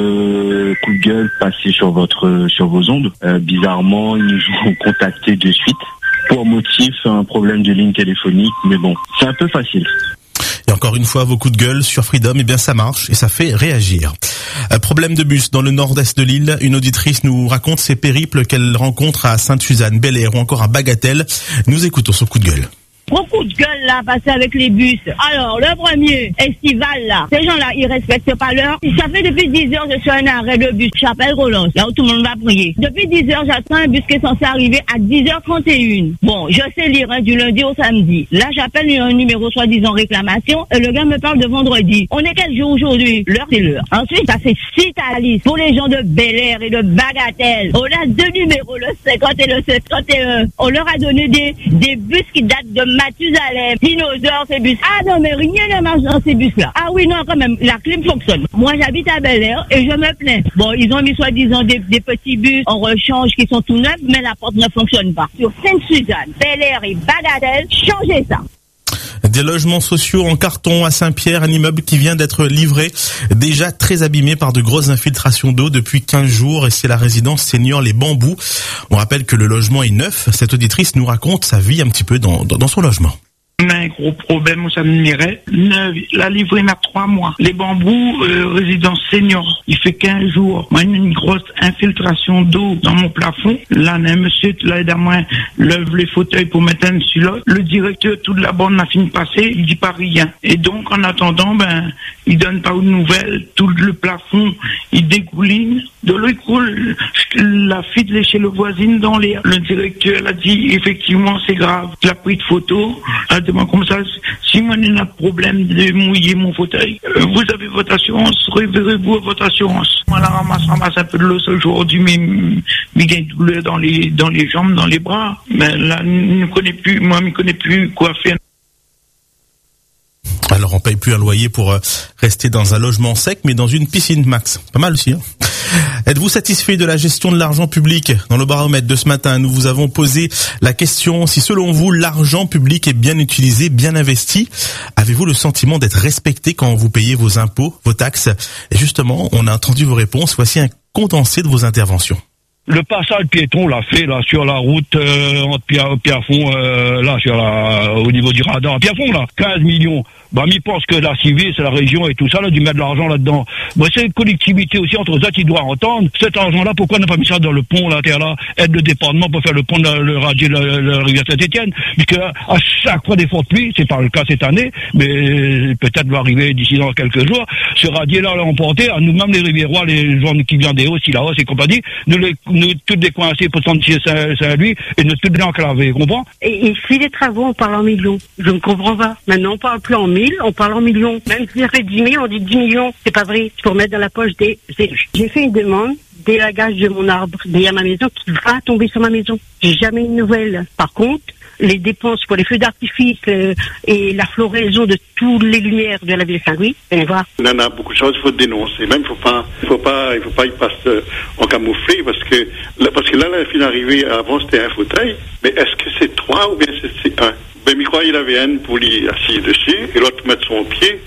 le coup de gueule passé sur votre sur vos ondes. Euh, bizarrement, ils nous ont contacté de suite pour motif un problème de ligne téléphonique, mais bon, c'est un peu facile. Et encore une fois, vos coups de gueule sur Freedom, eh bien ça marche et ça fait réagir. Un problème de bus dans le nord-est de l'île. Une auditrice nous raconte ses périples qu'elle rencontre à Sainte-Suzanne, Bel-Air ou encore à Bagatelle. Nous écoutons son coup de gueule. Beaucoup de gueule là, passer avec les bus. Alors, le premier, estival là, ces gens-là, ils respectent pas l'heure. Ça fait depuis dix heures, je suis à un arrêt de bus, j'appelle Relance, là où tout le monde va prier. Depuis dix heures, j'attends un bus qui est censé arriver à dix heures trente et une. Bon, je sais lire hein, du lundi au samedi. Là, j'appelle un numéro soi-disant réclamation et le gars me parle de vendredi. On est quel jour aujourd'hui? L'heure, c'est l'heure. Ensuite, ça c'est Citalis pour les gens de Bel-Air et de Bagatelle. On a deux numéros, le cinquante et le cinquante et un. On leur a donné des, des bus qui datent de Mathusalem, dinosaures, ces bus. Ah non, mais rien ne marche dans ces bus-là. Ah oui, non, quand même, la clim fonctionne. Moi, j'habite à Bel-Air et je me plains. Bon, ils ont mis soi-disant des, des petits bus en rechange qui sont tout neufs, mais la porte ne fonctionne pas. Sur Sainte-Suzanne, Bel-Air et Bagatelle, changez ça. Des logements sociaux en carton à Saint-Pierre, un immeuble qui vient d'être livré, déjà très abîmé par de grosses infiltrations d'eau depuis quinze jours, et c'est la résidence senior Les Bambous. On rappelle que le logement est neuf. Cette auditrice nous raconte sa vie un petit peu dans, dans, dans son logement. On a un gros problème où ça me m'irait. La livrée n'a trois mois. Les Bambous, euh, résidence senior, il fait quinze jours. Moi, une grosse infiltration d'eau dans mon plafond. Là, un monsieur, là, à moi, lève les fauteuils pour mettre un dessus l'autre. Le directeur, toute la bande n'a fini de passer, il dit pas rien. Et donc, en attendant, ben, il donne pas de nouvelles. Tout le plafond, il dégouline. De l'eau, il coule. La fille est chez le voisine dans l'air. Le directeur a dit, effectivement, c'est grave. Il a pris de photos. Comme ça, si moi j'ai un problème de mouiller mon fauteuil, euh, vous avez votre assurance, révérez-vous à votre assurance. Moi, la ramasse, ramasse un peu de l'os aujourd'hui, mais il y a une douleur dans les, dans les jambes, dans les bras. Mais là, je ne connais plus, moi, je ne connais plus quoi faire. Alors on paye plus un loyer pour euh, rester dans un logement sec, mais dans une piscine, Max. Pas mal aussi, hein. Êtes-vous satisfait de la gestion de l'argent public? Dans le baromètre de ce matin, nous vous avons posé la question si selon vous, l'argent public est bien utilisé, bien investi. Avez-vous le sentiment d'être respecté quand vous payez vos impôts, vos taxes? Et justement, on a entendu vos réponses. Voici un condensé de vos interventions. Le passage piéton l'a fait là sur la route euh, entre Pierre, Pierrefonds, euh, là sur la, au niveau du radar. Pierrefonds là, quinze millions. Bah, m'y pense que la civile, c'est la région et tout ça, là, dû mettre de l'argent là-dedans. Bah, c'est une collectivité aussi, entre ça, qui doit entendre. Cet argent-là, pourquoi on n'a pas mis ça dans le pont, là, terre là, aide de département pour faire le pont de la, le radier de la, la rivière Saint-Étienne. Puisque, à chaque fois des fortes pluies, c'est pas le cas cette année, mais peut-être va arriver d'ici dans quelques jours, ce radier-là, l'a emporté, à nous-mêmes, les Riviérois, les gens qui viennent des hauts, si là-haut, et compagnie, nous, les, nous, toutes décoincés pour tenter Saint-Louis, et nous, toutes enclavés, comprends? Et, et si les travaux, on parle en millions. Je ne comprends pas. Maintenant, on parle plus en mille, on parle en millions. Même si on fait dix mille, on dit dix millions. C'est pas vrai. Il faut mettre dans la poche des élus. J'ai fait une demande d'élagage de mon arbre derrière ma maison qui va tomber sur ma maison. J'ai jamais une nouvelle. Par contre, les dépenses pour les feux d'artifice euh, et la floraison de toutes les lumières de la ville de Saint-Louis. Venez voir. Il y en a beaucoup de choses, il faut dénoncer. Même, il faut pas, il faut pas, il faut pas y passer en camouflé parce que, là, parce que là, la fille arrivée avant, c'était un fauteuil. Mais est-ce que c'est trois ou bien c'est, c'est un? Ben, il croit qu'il avait un pour lui assis dessus et l'autre mettre son pied.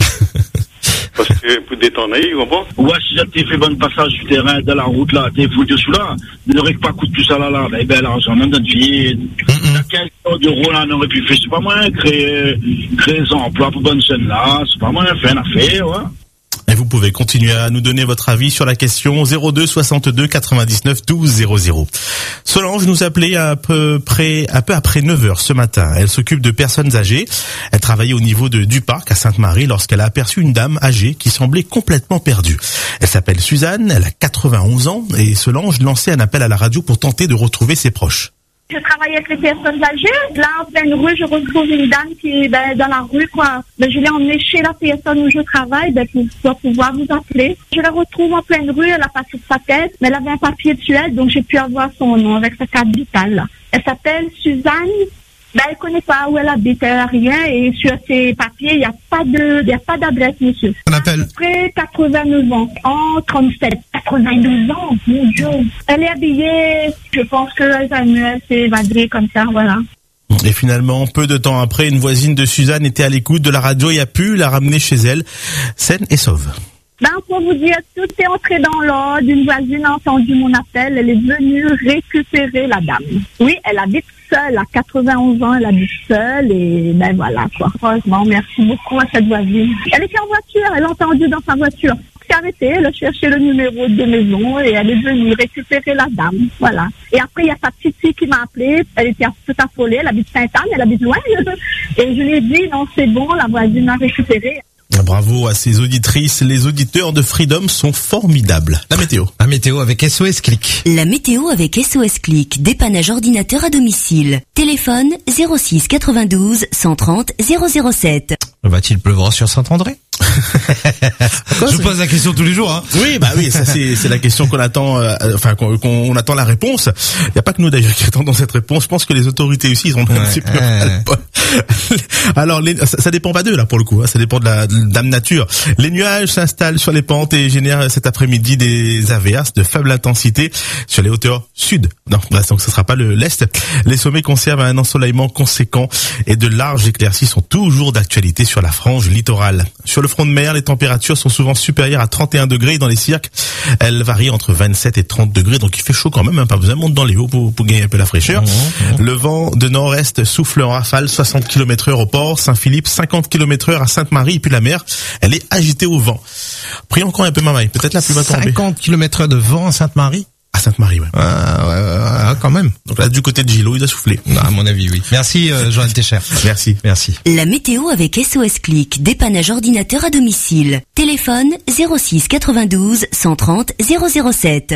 Parce que pour détendre, vous comprenez? Ouais, si j'avais fait bon passage du terrain, de la route là, t'es foutu dessous là, ne n'aurait pas coûté tout ça là, là, eh ben, l'argent, même notre vie, t'as quinze euros là, on aurait pu faire, c'est pas moins, créer, créer des emplois pour bonnes jeunes là, c'est pas moins, faire une affaire, ouais. Et vous pouvez continuer à nous donner votre avis sur la question zéro deux soixante-deux quatre-vingt-dix-neuf douze zéro zéro. Solange nous appelait à peu près, un peu après neuf heures ce matin. Elle s'occupe de personnes âgées. Elle travaillait au niveau de, du parc à Sainte-Marie lorsqu'elle a aperçu une dame âgée qui semblait complètement perdue. Elle s'appelle Suzanne, elle a quatre-vingt-onze ans et Solange lançait un appel à la radio pour tenter de retrouver ses proches. Je travaille avec les personnes âgées. Là, en pleine rue, je retrouve une dame qui est ben, dans la rue, quoi. Ben, je l'ai emmenée chez la personne où je travaille ben, pour, pour pouvoir vous appeler. Je la retrouve en pleine rue, elle a pas sur sa tête, mais elle avait un papier dessus elle, donc j'ai pu avoir son nom avec sa carte vitale. Là. Elle s'appelle Suzanne. Ben, elle connaît pas où elle habite, elle a rien, et sur ses papiers, il n'y a pas de, il y a pas d'adresse, monsieur. On appelle. Après quatre-vingt-neuf ans, en trente-sept, quatre-vingt-douze ans, mon Dieu. Elle est habillée, je pense que elle s'est évadée comme ça, voilà. Et finalement, peu de temps après, une voisine de Suzanne était à l'écoute de la radio et a pu la ramener chez elle, saine et sauve. Ben, pour vous dire, tout est entré dans l'ordre. Une voisine a entendu mon appel. Elle est venue récupérer la dame. Oui, elle habite seule. À quatre-vingt-onze ans, elle habite seule. Et ben voilà, quoi. Franchement, merci beaucoup à cette voisine. Elle était en voiture. Elle a entendu dans sa voiture. Elle s'est arrêtée. Elle a cherché le numéro de maison et elle est venue récupérer la dame. Voilà. Et après, il y a sa petite fille qui m'a appelée. Elle était tout affolée. Elle habite Sainte-Anne. Elle habite loin. Et je lui ai dit, non, c'est bon. La voisine a récupéré. Bravo à ces auditrices, les auditeurs de Freedom sont formidables. La météo. La météo avec S O S Click. La météo avec S O S Click, dépannage ordinateur à domicile. Téléphone zéro six quatre-vingt-douze cent trente zéro zéro sept. Va-t-il pleuvoir sur Saint-André? Je pose la question tous les jours, hein. Oui, bah oui, ça c'est c'est la question qu'on attend, euh, enfin qu'on, qu'on attend la réponse. Il y a pas que nous d'ailleurs qui attendons cette réponse. Je pense que les autorités aussi ils ont ouais, un petit peu. Ouais. Alors les, ça, ça dépend pas d'eux là pour le coup. Hein, ça dépend de la de Dame Nature. Les nuages s'installent sur les pentes et génèrent cet après-midi des averses de faible intensité sur les hauteurs sud. Non, donc ce sera pas le l'est. Les sommets conservent un ensoleillement conséquent et de larges éclaircies sont toujours d'actualité sur la frange littorale. Sur le front de mer, les températures sont souvent supérieures à trente et un degrés dans les cirques. Elles varient entre vingt-sept et trente degrés, donc il fait chaud quand même, hein, pas besoin de monter dans les hauts pour, pour gagner un peu la fraîcheur. Mmh, mmh. Le vent de nord-est souffle en rafale, soixante kilomètres heure au port, Saint-Philippe, cinquante kilomètres heure à Sainte-Marie, et puis la mer, elle est agitée au vent. Pris encore un peu ma maille, peut-être la plus va tomber. cinquante kilomètres heure de vent à Sainte-Marie? À Sainte-Marie, ouais. Ah, ouais, ouais, ouais, quand même. Donc là, du côté de Gilo, il a soufflé. Non, à mon avis, oui. Merci, euh, Joël Técher. Merci. Merci. La météo avec S O S Click, dépannage ordinateur à domicile. Téléphone zéro six quatre-vingt-douze cent trente zéro zéro sept.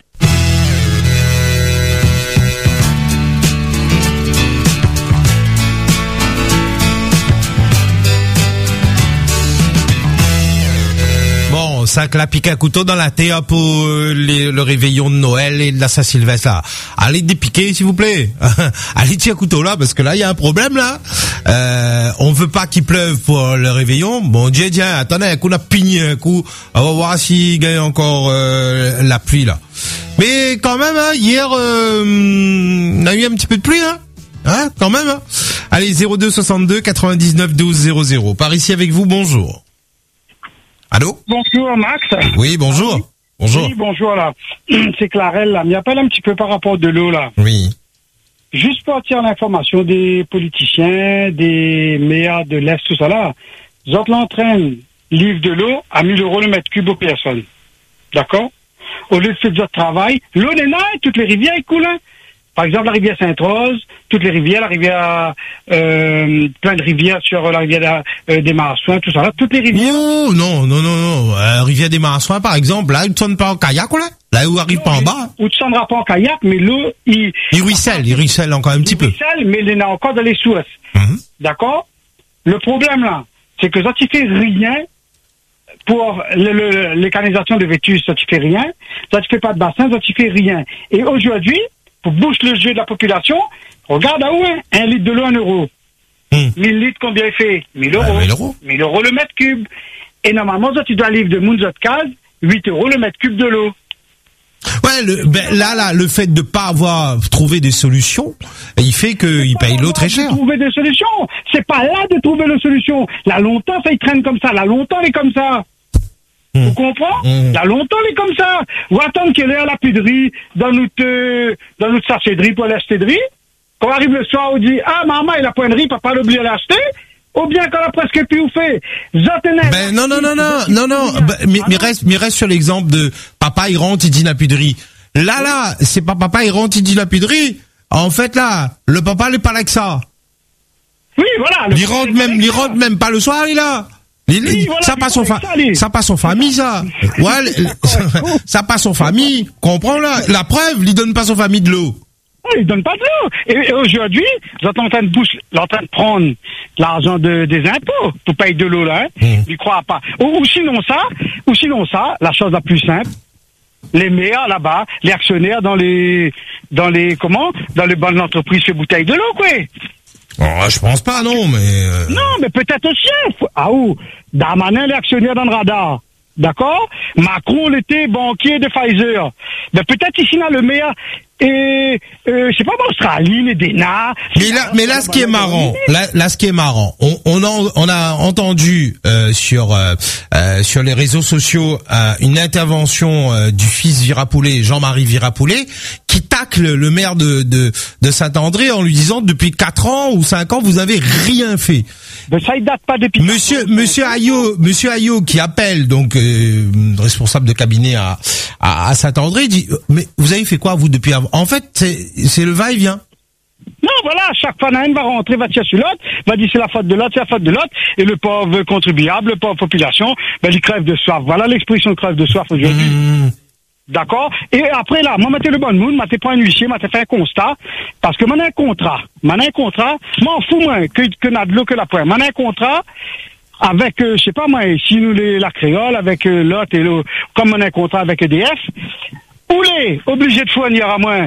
Ça clapique un couteau dans la tête pour euh, les, le réveillon de Noël et de la Saint-Sylvestre là. Allez dépiquer s'il vous plaît. Allez tirer un couteau là parce que là il y a un problème là. Euh, on veut pas qu'il pleuve pour le réveillon. Bon Dieu tiens, attendez un coup on a pigné un coup. On va voir s'il gagne encore euh, la pluie là. Mais quand même hein, hier euh, on a eu un petit peu de pluie hein. Hein quand même hein. Allez zéro deux soixante-deux quatre-vingt-dix-neuf douze zéro zéro. Par ici avec vous, bonjour. Allô? Bonjour Max. Oui, bonjour. Bonjour. Oui, bonjour là. C'est Clarel là. Il appelle un petit peu par rapport de l'eau là. Oui. Juste pour attirer l'information des politiciens, des méas de l'Est, tout ça là. Ils ont l'entraîne livre de l'eau à mille euros le mètre cube aux personnes. D'accord? Au lieu de faire du travail, l'eau n'est là, toutes les rivières coulent. Hein. Par exemple, la rivière Sainte-Rose, toutes les rivières, la rivière, euh, plein de rivières sur la rivière euh, des Marsouins, tout ça là, toutes les rivières. Oh, non, non, non, non, euh, rivière des Marsouins, par exemple, là, où tu ne pas en kayak, là, là où arrive non, pas en bas. Où tu ne pas en kayak, mais l'eau, il... Il ruisselle, il ruisselle encore un petit peu. Il ruisselle, mais il est encore dans les sources. Mm-hmm. D'accord? Le problème, là, c'est que ça ne fait rien pour le, le, les canalisations de Vétus, ça ne fait rien. Ça ne fait pas de bassin, ça ne fait rien. Et aujourd'hui, pour boucher le jeu de la population, Regarde à où, hein? Un litre de l'eau, un euro. Mmh. mille litres, combien il fait? mille euros. Ah, mille euros. mille euros le mètre cube. Et normalement, ça, tu dois livrer de Mounzot case, huit euros le mètre cube de l'eau. Ouais, le, ben, là, là, le fait de pas avoir trouvé des solutions, il fait qu'il paye l'eau très cher. Trouver des solutions. C'est pas là de trouver des solutions. Là, longtemps, ça, il traîne comme ça. Là, longtemps, il est comme ça. Mmh. Vous comprenez? Mmh. Là, longtemps, il est comme ça. Ou attendre qu'il ait à la puderie dans notre, euh, dans notre sachet de riz pour l'acheter de riz. Quand on arrive le soir, on dit, ah, maman, il a pas de riz, papa l'a oublié de l'acheter. Ou bien qu'on a presque plus ou fait. Ben, non, non, non, non, non, non, ben, mais, mais reste, mais reste sur l'exemple de papa, il rentre, il dit n'a plus de riz. Là, là, c'est pas papa, il rentre, il dit n'a plus de riz. En fait, là, le papa, il est pas là que ça. Oui, voilà. Il rentre même, il rentre même pas le soir, il là. Il, oui, voilà, ça passe en fa- ça passe en famille, ça. Ouais, ça, ça passe en famille. Comprends, là. La preuve, il donne pas son famille de l'eau. Oh, ils donnent pas de l'eau. Et, et aujourd'hui, vous êtes en train de pousser, en train de prendre l'argent de, des impôts pour payer de l'eau, là, hein. Mmh. Ils croient pas. Ou, ou sinon ça, ou sinon ça, la chose la plus simple, les meilleurs là-bas, les actionnaires dans les, dans les, comment, dans les bonnes entreprises fait bouteille de l'eau, quoi. Oh, je pense pas, non, mais, euh... Non, mais peut-être aussi, hein. Ah, où? Darmanin, les actionnaires dans le radar. D'accord? Macron, l'était banquier de Pfizer. Mais peut-être ici, là, le meilleur, et euh, je sais pas, en Australie, les Dénards. Mais là, mais là, ce qui est marrant, là, là, ce qui est marrant, on, on a, on a entendu euh, sur euh, euh, sur les réseaux sociaux euh, une intervention euh, du fils Virapoulet, Jean-Marie Virapoulet, qui tacle le maire de de, de Saint-André en lui disant depuis quatre ans ou cinq ans vous avez rien fait. Ben ça, il date pas depuis. Monsieur, Monsieur Ayot, Monsieur Ayot qui appelle donc euh, responsable de cabinet à à, à Saint-André dit mais vous avez fait quoi vous depuis avant? En fait, c'est, c'est le va-et-vient. Non, voilà, chaque fois, un va rentrer, va tirer sur l'autre, va dire c'est la faute de l'autre, c'est la faute de l'autre, et le pauvre contribuable, le pauvre population, ben, il crève de soif. Voilà l'expression crève de soif aujourd'hui. Mmh. D'accord? Et après, là, moi, mettez le bon mood, moi, t'es pas un huissier, moi, t'es fait un constat, parce que moi, un contrat, moi, un contrat, m'en fous, moi, que, que n'a de l'eau que la pointe. Moi, un contrat, avec, euh, je sais pas, moi, si nous, les, la créole, avec euh, l'autre et l'eau, comme on a un contrat avec E D F, ou les obligés de fournir à moins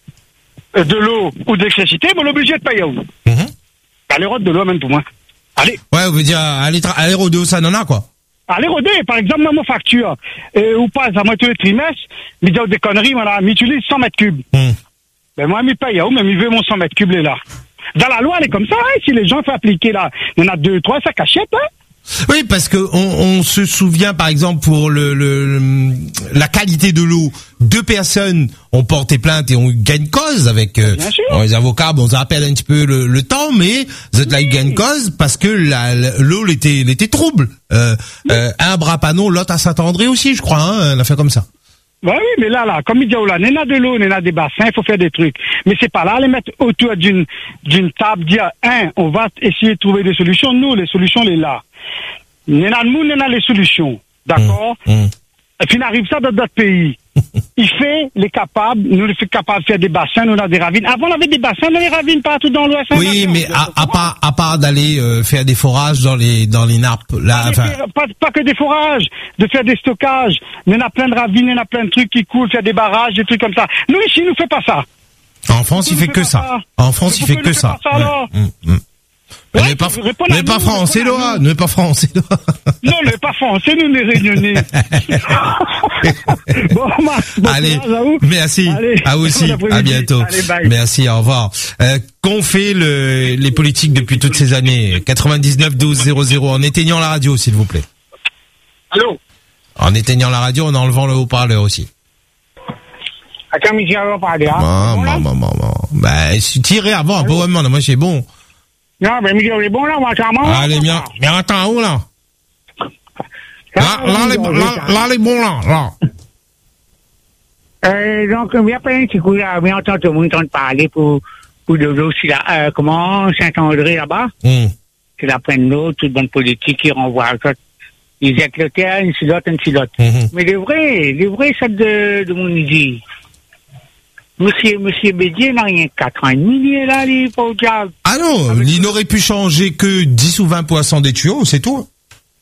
de l'eau ou de l'électricité, mais l'obligé de payer où? Mm-hmm. Allez, rôde de l'eau, même pour moi. Allez. Ouais, vous veut dire, allez, tra- allez rôder, ça n'en a, quoi. Allez rôder, par exemple, même aux factures, euh, ou pas, à moi, tous les trimestres, mais des conneries, voilà, m'utilise cent mètres cubes. Mm. Ben, moi, m'y paye où, mais m'y veut mon cent mètres cubes, là. Dans la loi, elle est comme ça, hein, si les gens font appliquer, là, il y en a deux, trois, ça cachette, hein. Oui, parce que on, on se souvient, par exemple, pour le, le, le la qualité de l'eau, deux personnes ont porté plainte et ont eu gain de cause avec euh, bon, les avocats. Bon, ça rappelle un petit peu le, le temps, mais vous êtes là eu gain de cause parce que la, la, l'eau était, était trouble. Euh, euh, un à Brapanon, l'autre à Saint-André aussi, je crois. Hein, elle a fait comme ça. Bah oui, mais là, là, comme il dit, là, il y en a de l'eau, il y en a des bassins, il faut faire des trucs. Mais c'est pas là, les mettre autour d'une, d'une table, dire, hein, on va essayer de trouver des solutions. Nous, les solutions, les là. Il y en a de nous, il y en a les solutions. D'accord? Mmh, mmh. Et puis, il arrive ça dans d'autres pays. Il fait les capables, nous, les fait capables de faire des bassins, nous, on a des ravines. Avant, on avait des bassins, on a des ravines partout dans l'Ouest. Oui, mais à, à part, à part d'aller, euh, faire des forages dans les, dans les nappes, là, enfin. Pas, pas que des forages, de faire des stockages. Il y en a plein de ravines, il y en a plein de trucs qui coulent, faire des barrages, des trucs comme ça. Nous, ici, nous, fait pas ça. En France, il fait que ça. En France, il fait que ça. Ne ouais, pas, ne pas français, Loa. Ne pas français, Loa. Non, ne pas français, nous, les réunionnais. Bon, ma, bon, allez, merci. Allez, à vous aussi. À bientôt. Allez, merci, au revoir. Euh, qu'ont fait le, les politiques depuis toutes ces années? quatre-vingt-dix-neuf douze zéro zéro, en éteignant la radio, s'il vous plaît. Allô? En éteignant la radio, en enlevant le haut-parleur aussi. Attends, mais j'ai un haut-parleur. Non, non, non, non, non. Bah, tirez avant, pas vraiment, moi, c'est bon. Non, mais Miguel, il est bon là, on va charmant. Allez, bien, mais attends, où là? Là, là, les, là, là, les bons là, là. Euh, donc, bien plein de coups là, bien entendu, tout le monde entend parler pour, pour de l'eau, si là, euh, comment, Saint-André là-bas? Mm. C'est la pleine d'eau, toute bonne politique qui renvoie ça. Ils jettent le terre, une silote, une silote. Mm-hmm. Mais les vrais, les vrais, ça de, de mon idée. Monsieur, monsieur Bédier n'a rien quatre ans et demi, il est là, il est pas au diable. Ah non, il n'aurait pu changer que dix ou vingt pour cent des tuyaux, c'est tout.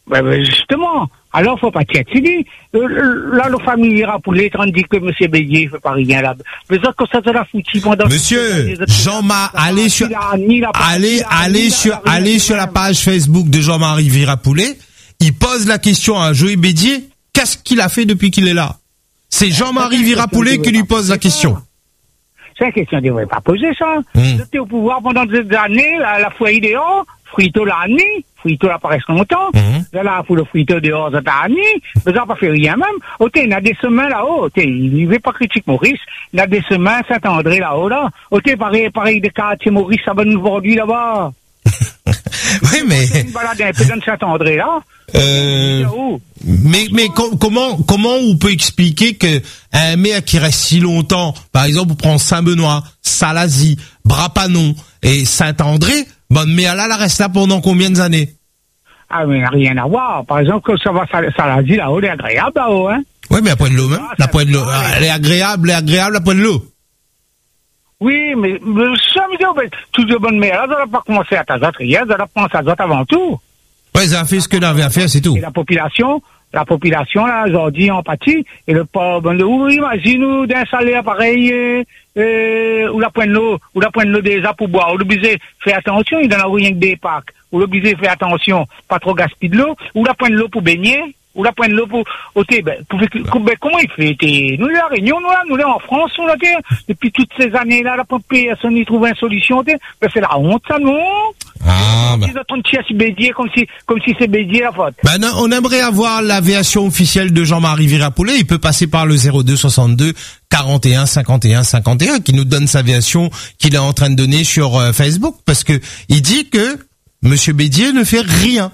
Ben, ben justement, alors faut pas tirer. Tu dis, euh, là, le famille Virapoulet, tandis que M. Bédier fait pas rien là. Les autres, comme ça, de la foutu pendant... Monsieur, Jean-Marc, allez sur, allez, allez sur, allez sur la page Facebook de Jean-Marie Virapoulet. Il pose la question à Joey Bédier. Qu'est-ce qu'il a fait depuis qu'il est là? C'est Jean-Marie Virapoulet qui lui pose la question. C'est la question, on ne devrait pas poser ça. Vous mmh. étiez au pouvoir pendant des années, la, la fois idéale, Frito l'a année, Frito l'a pas resté longtemps, mmh. là, pour le Frito dehors, ça t'a année, mais ça n'a pas fait rien même. Ok, il y a des semaines là-haut, ok, il ne veut pas critiquer Maurice, il y a des semaines Saint-André là-haut, là. Ok, pareil, pareil, des quartiers Maurice, ça va nous aujourd'hui là-bas. Oui, mais... Une balade un peu dans Saint-André là. Euh, mais mais com- comment comment on peut expliquer que un maire qui reste si longtemps, par exemple, on prend Saint-Benoît, Salazie, Brapanon et Saint-André, bon, mais là, elle reste là pendant combien d'années? Ah, mais rien à voir. Par exemple, ça va Salazie là-haut, elle est agréable là-haut, hein. Oui, mais la pointe de l'eau, même. La pointe de l'eau, elle est agréable, elle est agréable, la pointe de l'eau. Oui, mais, mais ça me dit, tout de bonne mère, là, ça n'a pas commencé à Tazat, rien, ça n'a pas pensé à Tazat avant tout. Ouais, ça a fait ce que l'avait à faire, c'est tout. Et la population, la population, là, aujourd'hui, en pâtit, et le pauvre, oui, imagine-nous d'un salaire pareil, euh, euh, ou la pointe de l'eau, ou la pointe de l'eau déjà pour boire, ou l'obligé, fait attention, il n'en a rien que des packs, ou l'obligé, fait attention, pas trop gaspiller de l'eau, ou la pointe de l'eau pour baigner, ou la pointe de l'eau pour, ok, ben, pour, ben, comment il fait, t'es, nous, la Réunion, nous, là, nous, là, en France, nous, là, t'es, depuis toutes ces années-là, la personne y trouve une solution, t'es, ben, c'est la honte, ça, non? Ah, bah. Ils attendent si Bédier, comme si, comme si c'est Bédier la faute. Ben, non, on aimerait avoir l'aviation officielle de Jean-Marie Virapoulet. Il peut passer par le zéro deux soixante-deux quarante et un cinquante et un cinquante et un qui nous donne sa version qu'il est en train de donner sur euh, Facebook parce que il dit que Monsieur Bédier ne fait rien.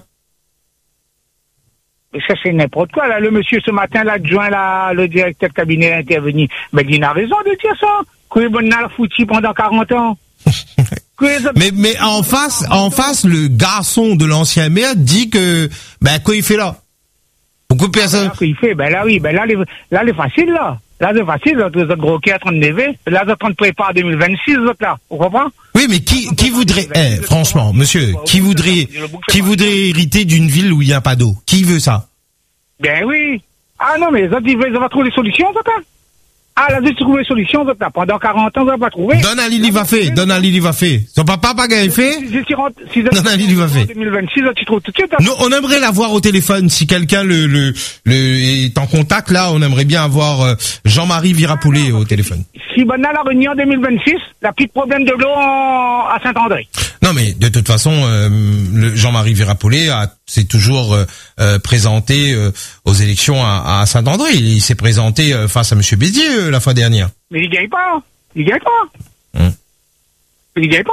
Et ça, c'est n'importe quoi, là. Le monsieur, ce matin, l'adjoint, là, le directeur de cabinet est intervenu. Ben, il a raison de dire ça. Qu'il bon a foutu pendant quarante ans. mais, mais en face, en face, le garçon de l'ancien maire dit que, ben, quoi il fait là? Beaucoup de personnes. Ah, ben, il fait, ben là, oui, ben là, les, là, les facile, là. Là, c'est facile, là, les autres gros qui sont en train de lever. Là, ils sont en train de préparer deux mille vingt-six, les autres, là. Vous comprenez? Oui, mais qui, qui voudrait, eh, franchement, monsieur, qui voudrait, qui voudrait hériter d'une ville où il n'y a pas d'eau? Qui veut ça? Ben oui. Ah non, mais les autres, ils vont trouver des solutions, ça, là. Ah, là, j'ai trouvé une solution, ça, pendant quarante ans, on va pas trouver. Donne à Lili Vafé, donne à Lili Vafé. Son papa pas gagné fait? Donne à Lili Vafé. deux mille vingt-six, là, tu trouves tout de suite. Nous, on aimerait l'avoir au téléphone. Si quelqu'un le, le, le, est en contact, là, on aimerait bien avoir euh, Jean-Marie Virapoulet au téléphone. Si bonne à la réunion deux mille vingt-six, la petite problème de l'eau en, à Saint-André. Non, mais de toute façon, euh, le Jean-Marie Virapoulet a s'est toujours euh, euh, présenté euh, aux élections à, à Saint-André. Il, il s'est présenté euh, face à Monsieur Bédier euh, la fois dernière. Mais il gagne pas. Il gagne pas. Hum. Il gagne pas.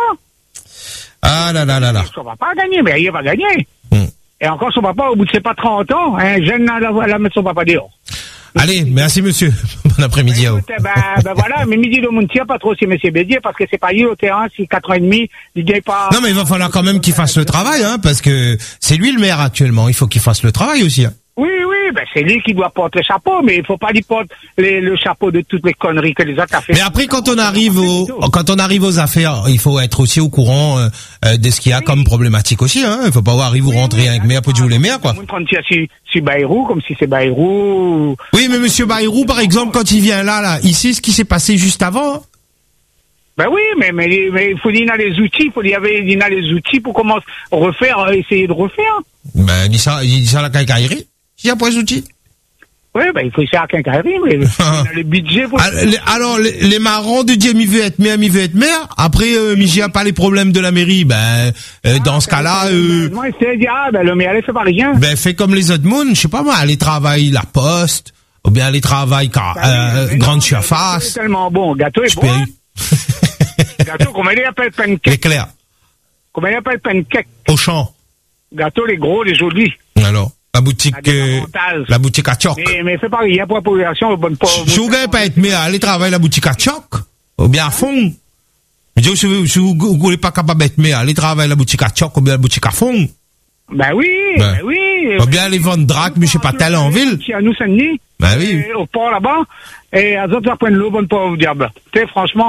Ah là là là là. Ça va pas gagner, mais il va gagner. Hum. Et encore son papa, au bout de ses pas trente ans, un jeune à la, la mettre son papa dehors. Allez, merci monsieur. Bon après-midi à vous. Ben, ben voilà, mais midi de mon tir, pas trop si monsieur Bédier, parce que c'est pas lui au terrain, si quatre ans et demi, il gagne pas. Non mais il va falloir quand même qu'il fasse le travail, hein, parce que c'est lui le maire actuellement, il faut qu'il fasse le travail aussi, hein. Oui, oui, ben c'est lui qui doit porter le chapeau, mais il faut pas lui porter les, le chapeau de toutes les conneries que les autres ont fait. Mais après, quand on arrive au, quand on arrive aux affaires, il faut être aussi au courant euh, de ce qu'il y a oui. comme problématique aussi, hein. Il faut pas voir arriver vous oui, rentrer oui, avec maire pour jouer les maires, quoi. Si, si Bayrou, comme si c'est Bayrou. Oui, mais monsieur Bayrou, par exemple, quand il vient là, là, il sait ce qui s'est passé juste avant. Hein. Ben oui, mais, mais, mais il faut qu'il y ait les outils, il faut qu'il y ait les outils pour commencer à refaire, essayer de refaire. Ben, il dit ça, il dit ça à la quincaillerie. Il n'y a pas les outils. Oui, ben, il faut essayer à la quincaillerie, mais il a le budget pour... Alors, les, les marrons de Dieu, mi veut être maire, mi veut être maire. Après, euh, mi j'ai pas les problèmes de la mairie. Ben, euh, ah, dans ce cas-là, euh... moi, il s'est dit, ah, ben, le maire, il fait pas rien. Ben, fait comme les autres mounes, je sais pas moi, aller travailler la poste, ou bien aller travailler, car, ben, euh, oui, grande surface. C'est tellement bon. Gâteau est bon. Hein? Gâteau, comment il appelle pancake? Éclair. Comment il appelle pancake? Au champ. Gâteau, les gros, les jolis. Alors? La boutique, euh, la boutique à Tchoc. Mais, mais fais pas rien pour la population, bonne pauvre. Je ne pas être mais aller travailler la boutique à Tchoc, ou bien à fond. Je dis, si vous, si vous, vous n'êtes pas capable d'être mais aller travailler la boutique à Tchoc, ou bien la boutique à fond. Ben oui, ben, ben oui. Ou bien aller vendre drac, mais je sais pas, tel en ville. Qui à nous, Saint-Denis. Ben oui. Au port là-bas. Et à autres, ça prend l'eau, bonne pauvre diable. Tu sais, franchement, hein.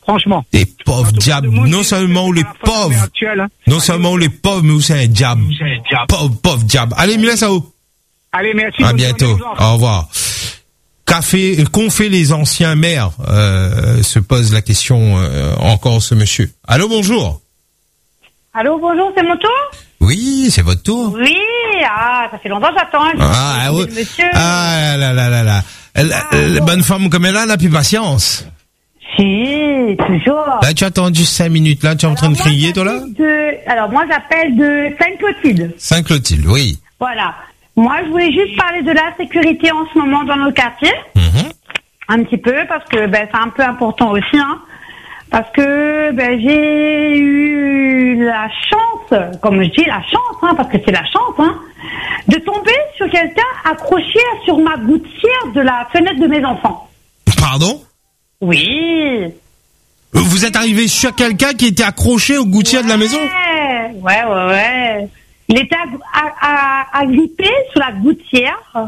Franchement. Des pauvres diables. Non seulement les pauvres. Non seulement les pauvres, mais aussi un diable. Pauvre, pauvre diable. Allez, Mila Sao. Allez, merci. À bientôt. Au revoir. Qu'a fait, qu'ont fait les anciens maires, euh, se pose la question, euh, encore ce monsieur. Allô, bonjour. Allô, bonjour, c'est mon tour? Oui, c'est votre tour. Oui, ah, ça fait longtemps que j'attends. Ah, oui. Monsieur. Ah, là, là, là, là. La, Ah, la bon. bonne femme comme elle a n'a plus patience. Si, toujours. Là, tu as attendu cinq minutes, là, tu es en train de crier, toi, là? De... Alors, moi, j'appelle de Sainte-Clotilde. Saint-Clotilde, oui. Voilà. Moi, je voulais juste parler de la sécurité en ce moment dans nos quartiers. Mhm. Un petit peu, parce que ben, c'est un peu important aussi, hein. Parce que ben, j'ai eu la chance, comme je dis la chance, hein, parce que c'est la chance, hein, de tomber sur quelqu'un accroché sur ma gouttière de la fenêtre de mes enfants. Pardon? Oui. Vous êtes arrivé sur quelqu'un qui était accroché au gouttière de la maison? Ouais, ouais, ouais, ouais. Il était à- à- à- agrippé sur la gouttière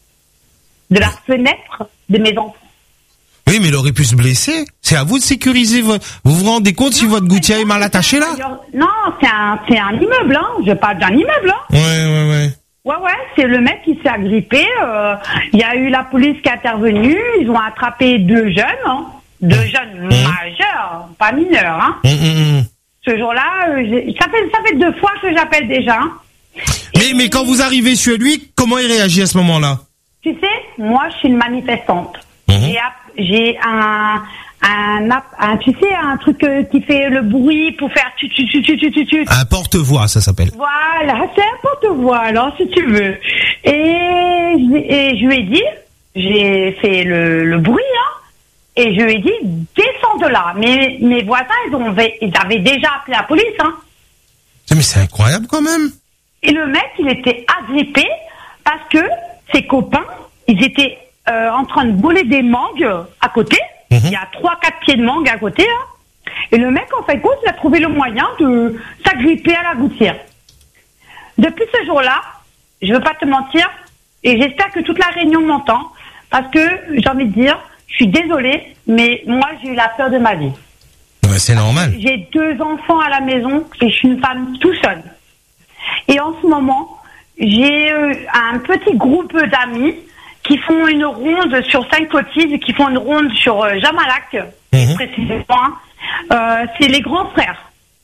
de la fenêtre de mes enfants. Oui, mais il aurait pu se blesser. C'est à vous de sécuriser votre... Vous vous rendez compte si votre gouttière est mal attachée, là? D'ailleurs, non, c'est un, c'est un immeuble, hein. Je parle d'un immeuble, hein. Ouais, ouais, ouais. Ouais, ouais, c'est le mec qui s'est agrippé. euh, Il y a eu la police qui est intervenue. Ils ont attrapé deux jeunes, hein. Deux jeunes majeurs, pas mineurs, hein. Hum, hum, hum. Ce jour-là, euh, j'ai- ça fait, ça fait deux fois que j'appelle déjà, hein. Mais, mais quand vous arrivez sur lui, comment il réagit à ce moment-là? Tu sais, moi, je suis une manifestante. J'ai app- J'ai un, un, app- un, tu sais, un truc euh, qui fait le bruit pour faire tu tu tu tu tu tu tu. Un porte-voix, ça s'appelle. Voilà, c'est un porte-voix, alors, si tu veux. Et, je- et je lui ai dit, j'ai fait le, le bruit, hein, et je lui ai dit, descends de là. Mais mes voisins, ils, ont, ils avaient déjà appelé la police, hein. Mais c'est incroyable quand même. Et le mec, il était agrippé parce que ses copains, ils étaient euh, en train de voler des mangues à côté. Mhm. Il y a trois, quatre pieds de mangue à côté. Hein. Et le mec, en fait, compte, il a trouvé le moyen de s'agripper à la gouttière. Depuis ce jour-là, je veux pas te mentir, et j'espère que toute la Réunion m'entend, parce que j'ai envie de dire, je suis désolée, mais moi, j'ai eu la peur de ma vie. Ouais, c'est normal. J'ai deux enfants à la maison et je suis une femme tout seule. Et en ce moment, j'ai euh, un petit groupe d'amis qui font une ronde sur Sainte-Clotilde, qui font une ronde sur euh, Jamalac, Mhm. précisément. hein. Euh, c'est les grands frères.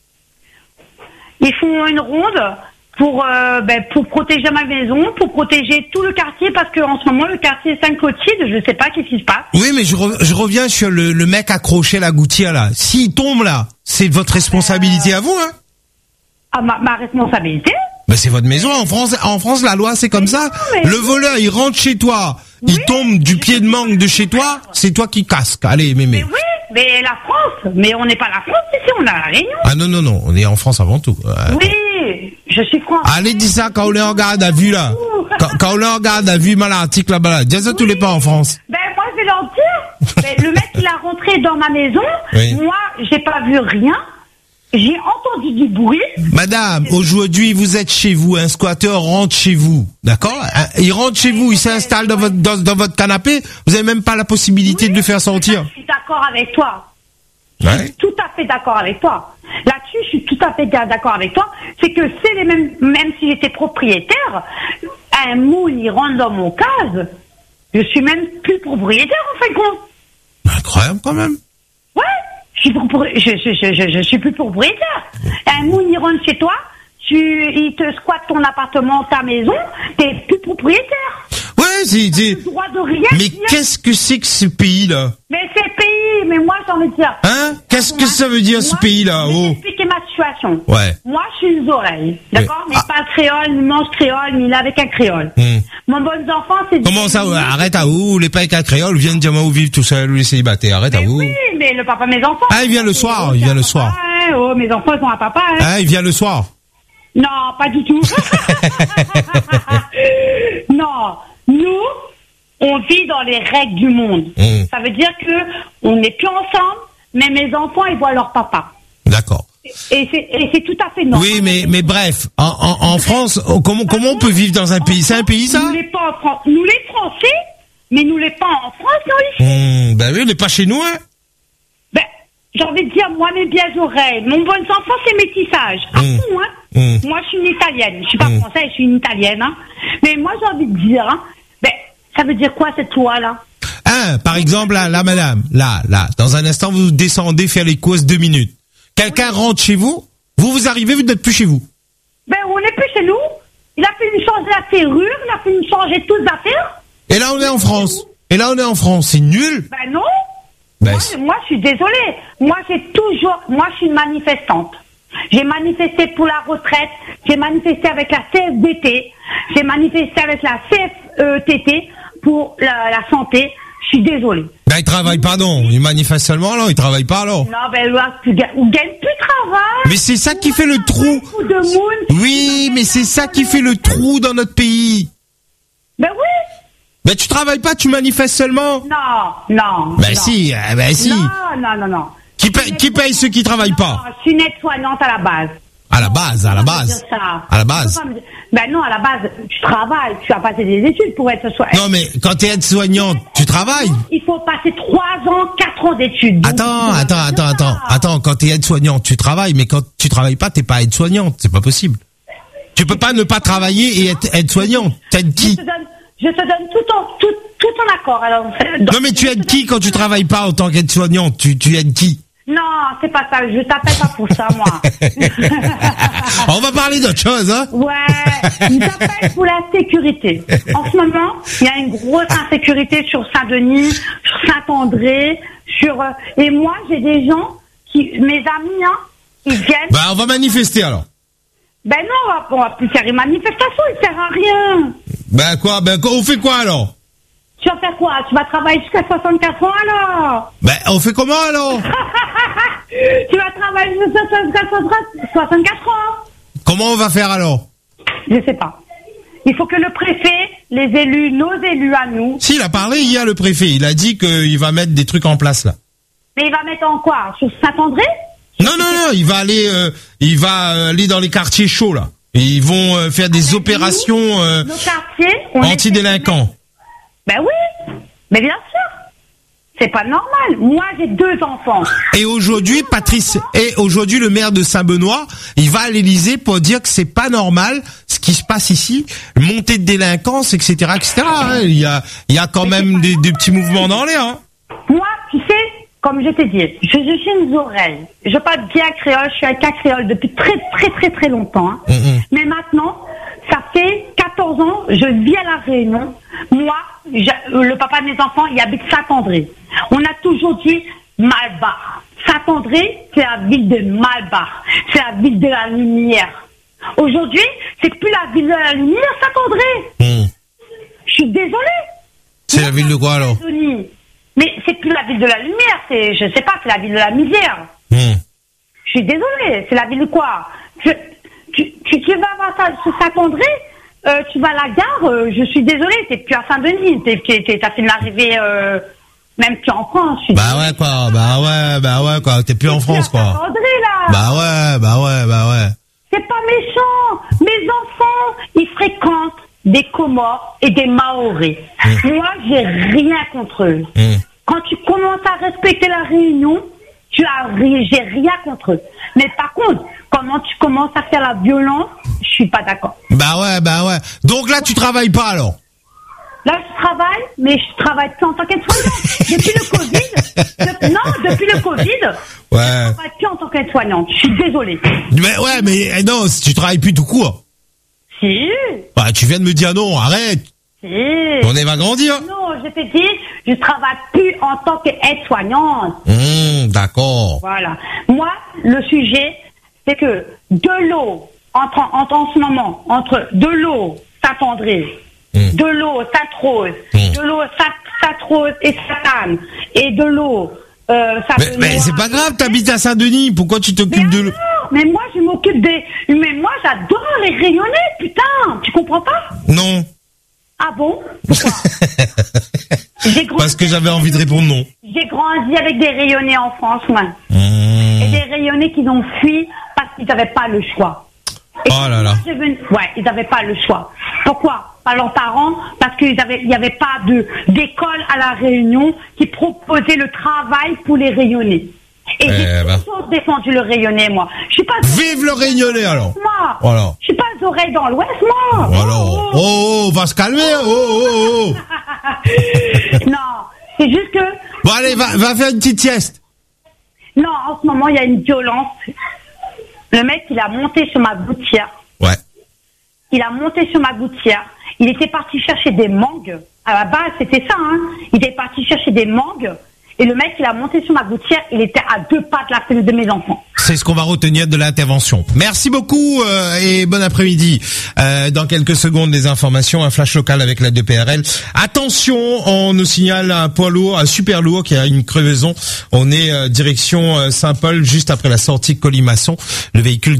Ils font une ronde pour euh, ben, pour protéger ma maison, pour protéger tout le quartier, parce qu'en ce moment, le quartier Sainte-Clotilde, je ne sais pas qu'est-ce qui se passe. Oui, mais je, re- je reviens sur le, le mec accroché à la gouttière, là. S'il tombe, là, c'est votre responsabilité à vous, hein? Ah, ma, ma responsabilité. Ben, c'est votre maison. En France, en France, la loi, c'est comme ça. mais- Le voleur, il rentre chez toi, il tombe du pied de mangue de chez toi, c'est toi qui casque. Allez, mémé. Oui, mais la France. Mais on n'est pas la France ici, on a la Réunion. Ah non, non, non, on est en France avant tout. Euh, Oui, je suis française. Allez, dis ça quand on les regarde à vue, là. Quand, quand on les regarde à vue, mal article là-bas, là. Dis ça tous les pas en France. Ben moi je vais leur dire. Ben, le mec il a rentré dans ma maison. Oui. Moi j'ai pas vu rien. J'ai entendu du bruit. Madame, aujourd'hui, vous êtes chez vous, un squatteur rentre chez vous, d'accord? Hein, il rentre chez vous, il s'installe dans votre, dans, dans votre canapé, vous avez même pas la possibilité de le faire sortir. Je suis d'accord avec toi. Ouais. Tout à fait d'accord avec toi. Là-dessus, je suis tout à fait d'accord avec toi. C'est que c'est les mêmes, même si j'étais propriétaire, un moule, il rentre dans mon case, je suis même plus propriétaire, en fin de compte. Incroyable, quand même. Ouais, je suis, propri- je, je, je, je, je suis plus propriétaire. Un moule, il rentre chez toi, tu, il te squatte ton appartement, ta maison, t'es plus propriétaire. Ouais, c'est, c'est... Droit de rien Mais dire. qu'est-ce que c'est que ce pays-là? Mais c'est le pays, mais moi j'ai envie de dire. Hein? Qu'est-ce que ça veut dire, ce Moi, pays-là? Je vais Oh. expliquer ma situation. Ouais. Moi, je suis une oreilles, d'accord? Oui. Mais pas créole, ni mange créole, ni là avec un créole. Hmm. Mon bon enfant, c'est... Comment ça? Ouais, arrête à vous, les pas avec un créole, viennent dire, moi, vous vivez tout seul, ou les célibataires, arrête à vous. Oui, mais le papa, mes enfants... Ah, il vient le soir, il vient le soir. Hein, oh, mes enfants, ils ont un papa, hein. Ah, il vient le soir. Non, pas du tout. Non, nous, on vit dans les règles du monde. Mmh. Ça veut dire que on n'est plus ensemble, mais mes enfants, ils voient leur papa. D'accord. Et c'est, et c'est tout à fait normal. Oui, mais, mais bref, en, en, en France, oh, comment, comment on peut vivre dans un pays? C'est un pays, ça? Nous les pas en France, nous les Français, mais nous les pas en France, non ici. Hmm, ben oui, on n'est pas chez nous, hein? Ben, j'ai envie de dire, moi, mes biais oreilles, mon bon enfant, c'est métissage. À Mmh. fond, hein. Mmh. Moi, je suis une italienne. Je suis pas Mmh. française, je suis une italienne, hein. Mais moi, j'ai envie de dire, hein, ben, ça veut dire quoi, cette loi-là? Ah, par exemple, là, là, madame, là, là, dans un instant, vous descendez faire les courses deux minutes. Quelqu'un rentre chez vous, vous vous arrivez, vous n'êtes plus chez vous. Ben, on n'est plus chez nous. Il a fait une changer la serrure, il a fait une changer toutes les affaires. Et là, on est en France. Et là, on est en France. C'est nul. Ben non. Ben, moi, c'est- moi, je suis désolée. Moi, j'ai toujours, moi, je suis une manifestante. J'ai manifesté pour la retraite. J'ai manifesté avec la C F D T. J'ai manifesté avec la C F T T pour la, la santé. Je suis désolée. Ben, ils travaillent pas, non. Ils manifestent seulement, alors. Ils travaillent pas, alors. Non, ben, là, tu gagnes, on gagne plus de travail. Mais c'est ça qui fait le trou. Beaucoup de monde. Oui, mais c'est ça qui fait le trou dans notre pays. Ben oui. Ben, tu travailles pas, tu manifestes seulement. Non, non. Ben non. si, euh, ben si. Non, non, non, non. Qui paye, qui paye ceux qui travaillent pas? Non, je suis aide-soignante à la base. À la base, à la base. Dire ça. À la base. Tu peux pas me dire- Ben non, à la base, tu travailles, tu as passé des études pour être soignante. Non, mais quand t'es aide-soignante, tu travailles. Il faut passer trois ans, quatre ans d'études. Donc, Attends, attends, attends, attends, attends, quand t'es aide-soignante, tu travailles, mais quand tu travailles pas, t'es pas aide-soignante, c'est pas possible. Tu peux pas ne pas travailler et être aide-soignante. T'aides qui? Je te donne, je te donne tout en, tout, tout en accord. Alors, Non, mais tu aides qui quand tu travailles pas en tant qu'aide-soignante? Tu, tu aides qui? non, c'est pas ça. Je t'appelle pas pour ça, moi. On va parler d'autre chose, hein? Ouais, je t'appelle pour la sécurité. En ce moment, il y a une grosse insécurité sur Saint-Denis, sur Saint-André, sur euh, et moi j'ai des gens qui, mes amis, hein, ils viennent. Bah, on va manifester alors. Ben non, on va, on va plus faire une manifestation, il sert à rien. Bah quoi? Ben on fait quoi alors? Tu vas faire quoi? Tu vas travailler jusqu'à soixante-quatre ans alors? Ben on fait comment alors? Tu vas travailler jusqu'à soixante-quatre ans? Comment on va faire alors? Je sais pas. Il faut que le préfet, les élus, nos élus à nous. Si, il a parlé hier le préfet, il a dit qu'il va mettre des trucs en place là. Mais il va mettre en quoi? Sur Saint-André? Non, non, non, il va aller, euh, il va euh, aller dans les quartiers chauds là. Et ils vont euh, faire des opérations euh, Nos quartiers, on est- anti-délinquants. Ben oui, mais bien sûr. C'est pas normal. Moi, j'ai deux enfants. Et aujourd'hui, Patrice, et aujourd'hui, le maire de Saint-Benoît, il va à l'Élysée pour dire que c'est pas normal ce qui se passe ici, montée de délinquance, et cetera, et cetera. hein. Il y a, il y a quand même des, des petits mouvements dans l'air. Hein. Moi, tu sais, comme je t'ai dit, je, je suis une oreille. Je parle bien créole, je suis avec un créole depuis très, très, très, très longtemps. hein. Mm-hmm. Mais maintenant, ça fait quatorze ans, je vis à La Réunion. Moi, je- le papa de mes enfants, il habite Saint-André. On a toujours dit Malbar. Saint-André, c'est la ville de Malbar. C'est la ville de la lumière. Aujourd'hui, c'est plus la ville de la lumière, Saint-André. Mm. Je suis désolée. C'est la ville de quoi alors? Denis. Mais c'est plus la ville de la lumière, c'est, je sais pas, c'est la ville de la misère. Mm. Je suis désolée, c'est la ville de quoi? Je, tu, tu, tu vas voir ça, sur Saint-André, euh, tu vas à la gare, euh, je suis désolée, t'es plus à Saint-Denis, t'es, t'es, t'es- t'as fait une arrivée, euh, même plus en France. je suis Bah ouais quoi, bah ouais, bah ouais quoi, t'es plus en France quoi. Saint-André, là. Bah ouais, bah ouais, bah ouais. C'est pas méchant. Mes enfants, ils fréquentent des Comores et des Maoris. Moi, j'ai rien contre eux. Mm. Quand tu commences à respecter la Réunion, tu as ri- j'ai rien contre eux. Mais par contre, comment tu commences à faire la violence, je suis pas d'accord. Bah ouais, bah ouais. Donc là, tu travailles pas alors? Là, je travaille, mais je travaille plus en tant qu'aide-soignante. Depuis le Covid, de- non, depuis le Covid, Ouais. je travaille plus en tant qu'aide-soignante. Je suis désolée. Mais ouais, mais eh, non, si tu travailles plus tout court. Si, Bah tu viens de me dire non, arrête. si. On est va grandir. Non, je t'ai dit, je travaille plus en tant qu'aide-soignante. Hum, d'accord. Voilà. Moi, le sujet, c'est que de l'eau, entre, entre, en ce moment, entre de l'eau, Saint-André, de l'eau, Sainte-Rose, de l'eau, Saint- Sainte-Rose et Sainte-Anne, et de l'eau, euh, Mais, Saint-Benoît. mais c'est pas grave, t'habites à Saint-Denis, pourquoi tu t'occupes de l'eau? Mais moi, je m'occupe des... Mais moi, j'adore les rayonnés, putain. Tu comprends pas? Non. Ah bon? Pourquoi? J'ai grandi- Parce que j'avais envie de répondre non. J'ai grandi avec des rayonnés en France, moi. Mmh. Et des rayonnés qui ont fui parce qu'ils n'avaient pas le choix. Et Oh là là. quand je suis venue- Ouais, ils n'avaient pas le choix. Pourquoi? Pas leurs parents, parce qu'il n'y avait pas de d'école à La Réunion qui proposait le travail pour les rayonnés. Et Eh j'ai ben. toujours défendu le Rayonnais, moi. Je suis pas. Vive le Rayonnais, alors. Moi. Voilà. Je suis pas aux oreilles dans l'Ouest, moi. Voilà. Oh, oh, on va se calmer. Oh, oh, oh. Non, c'est juste que. Bon, allez, va, va faire une petite sieste. Non, en ce moment, il y a une violence. Le mec, il a monté sur ma gouttière. Ouais. Il a monté sur ma gouttière. Il était parti chercher des mangues. À la base, c'était ça, hein. Il était parti chercher des mangues. Et le mec, il a monté sur ma gouttière. Il était à deux pas de la fenêtre de mes enfants. C'est ce qu'on va retenir de l'intervention. Merci beaucoup euh, et bon après-midi. Euh, dans quelques secondes, les informations, un flash local avec la D P R L. Attention, on nous signale un poids lourd, un super lourd qui a une crevaison. On est euh, direction euh, Saint-Paul, juste après la sortie Colimaçon. Le véhicule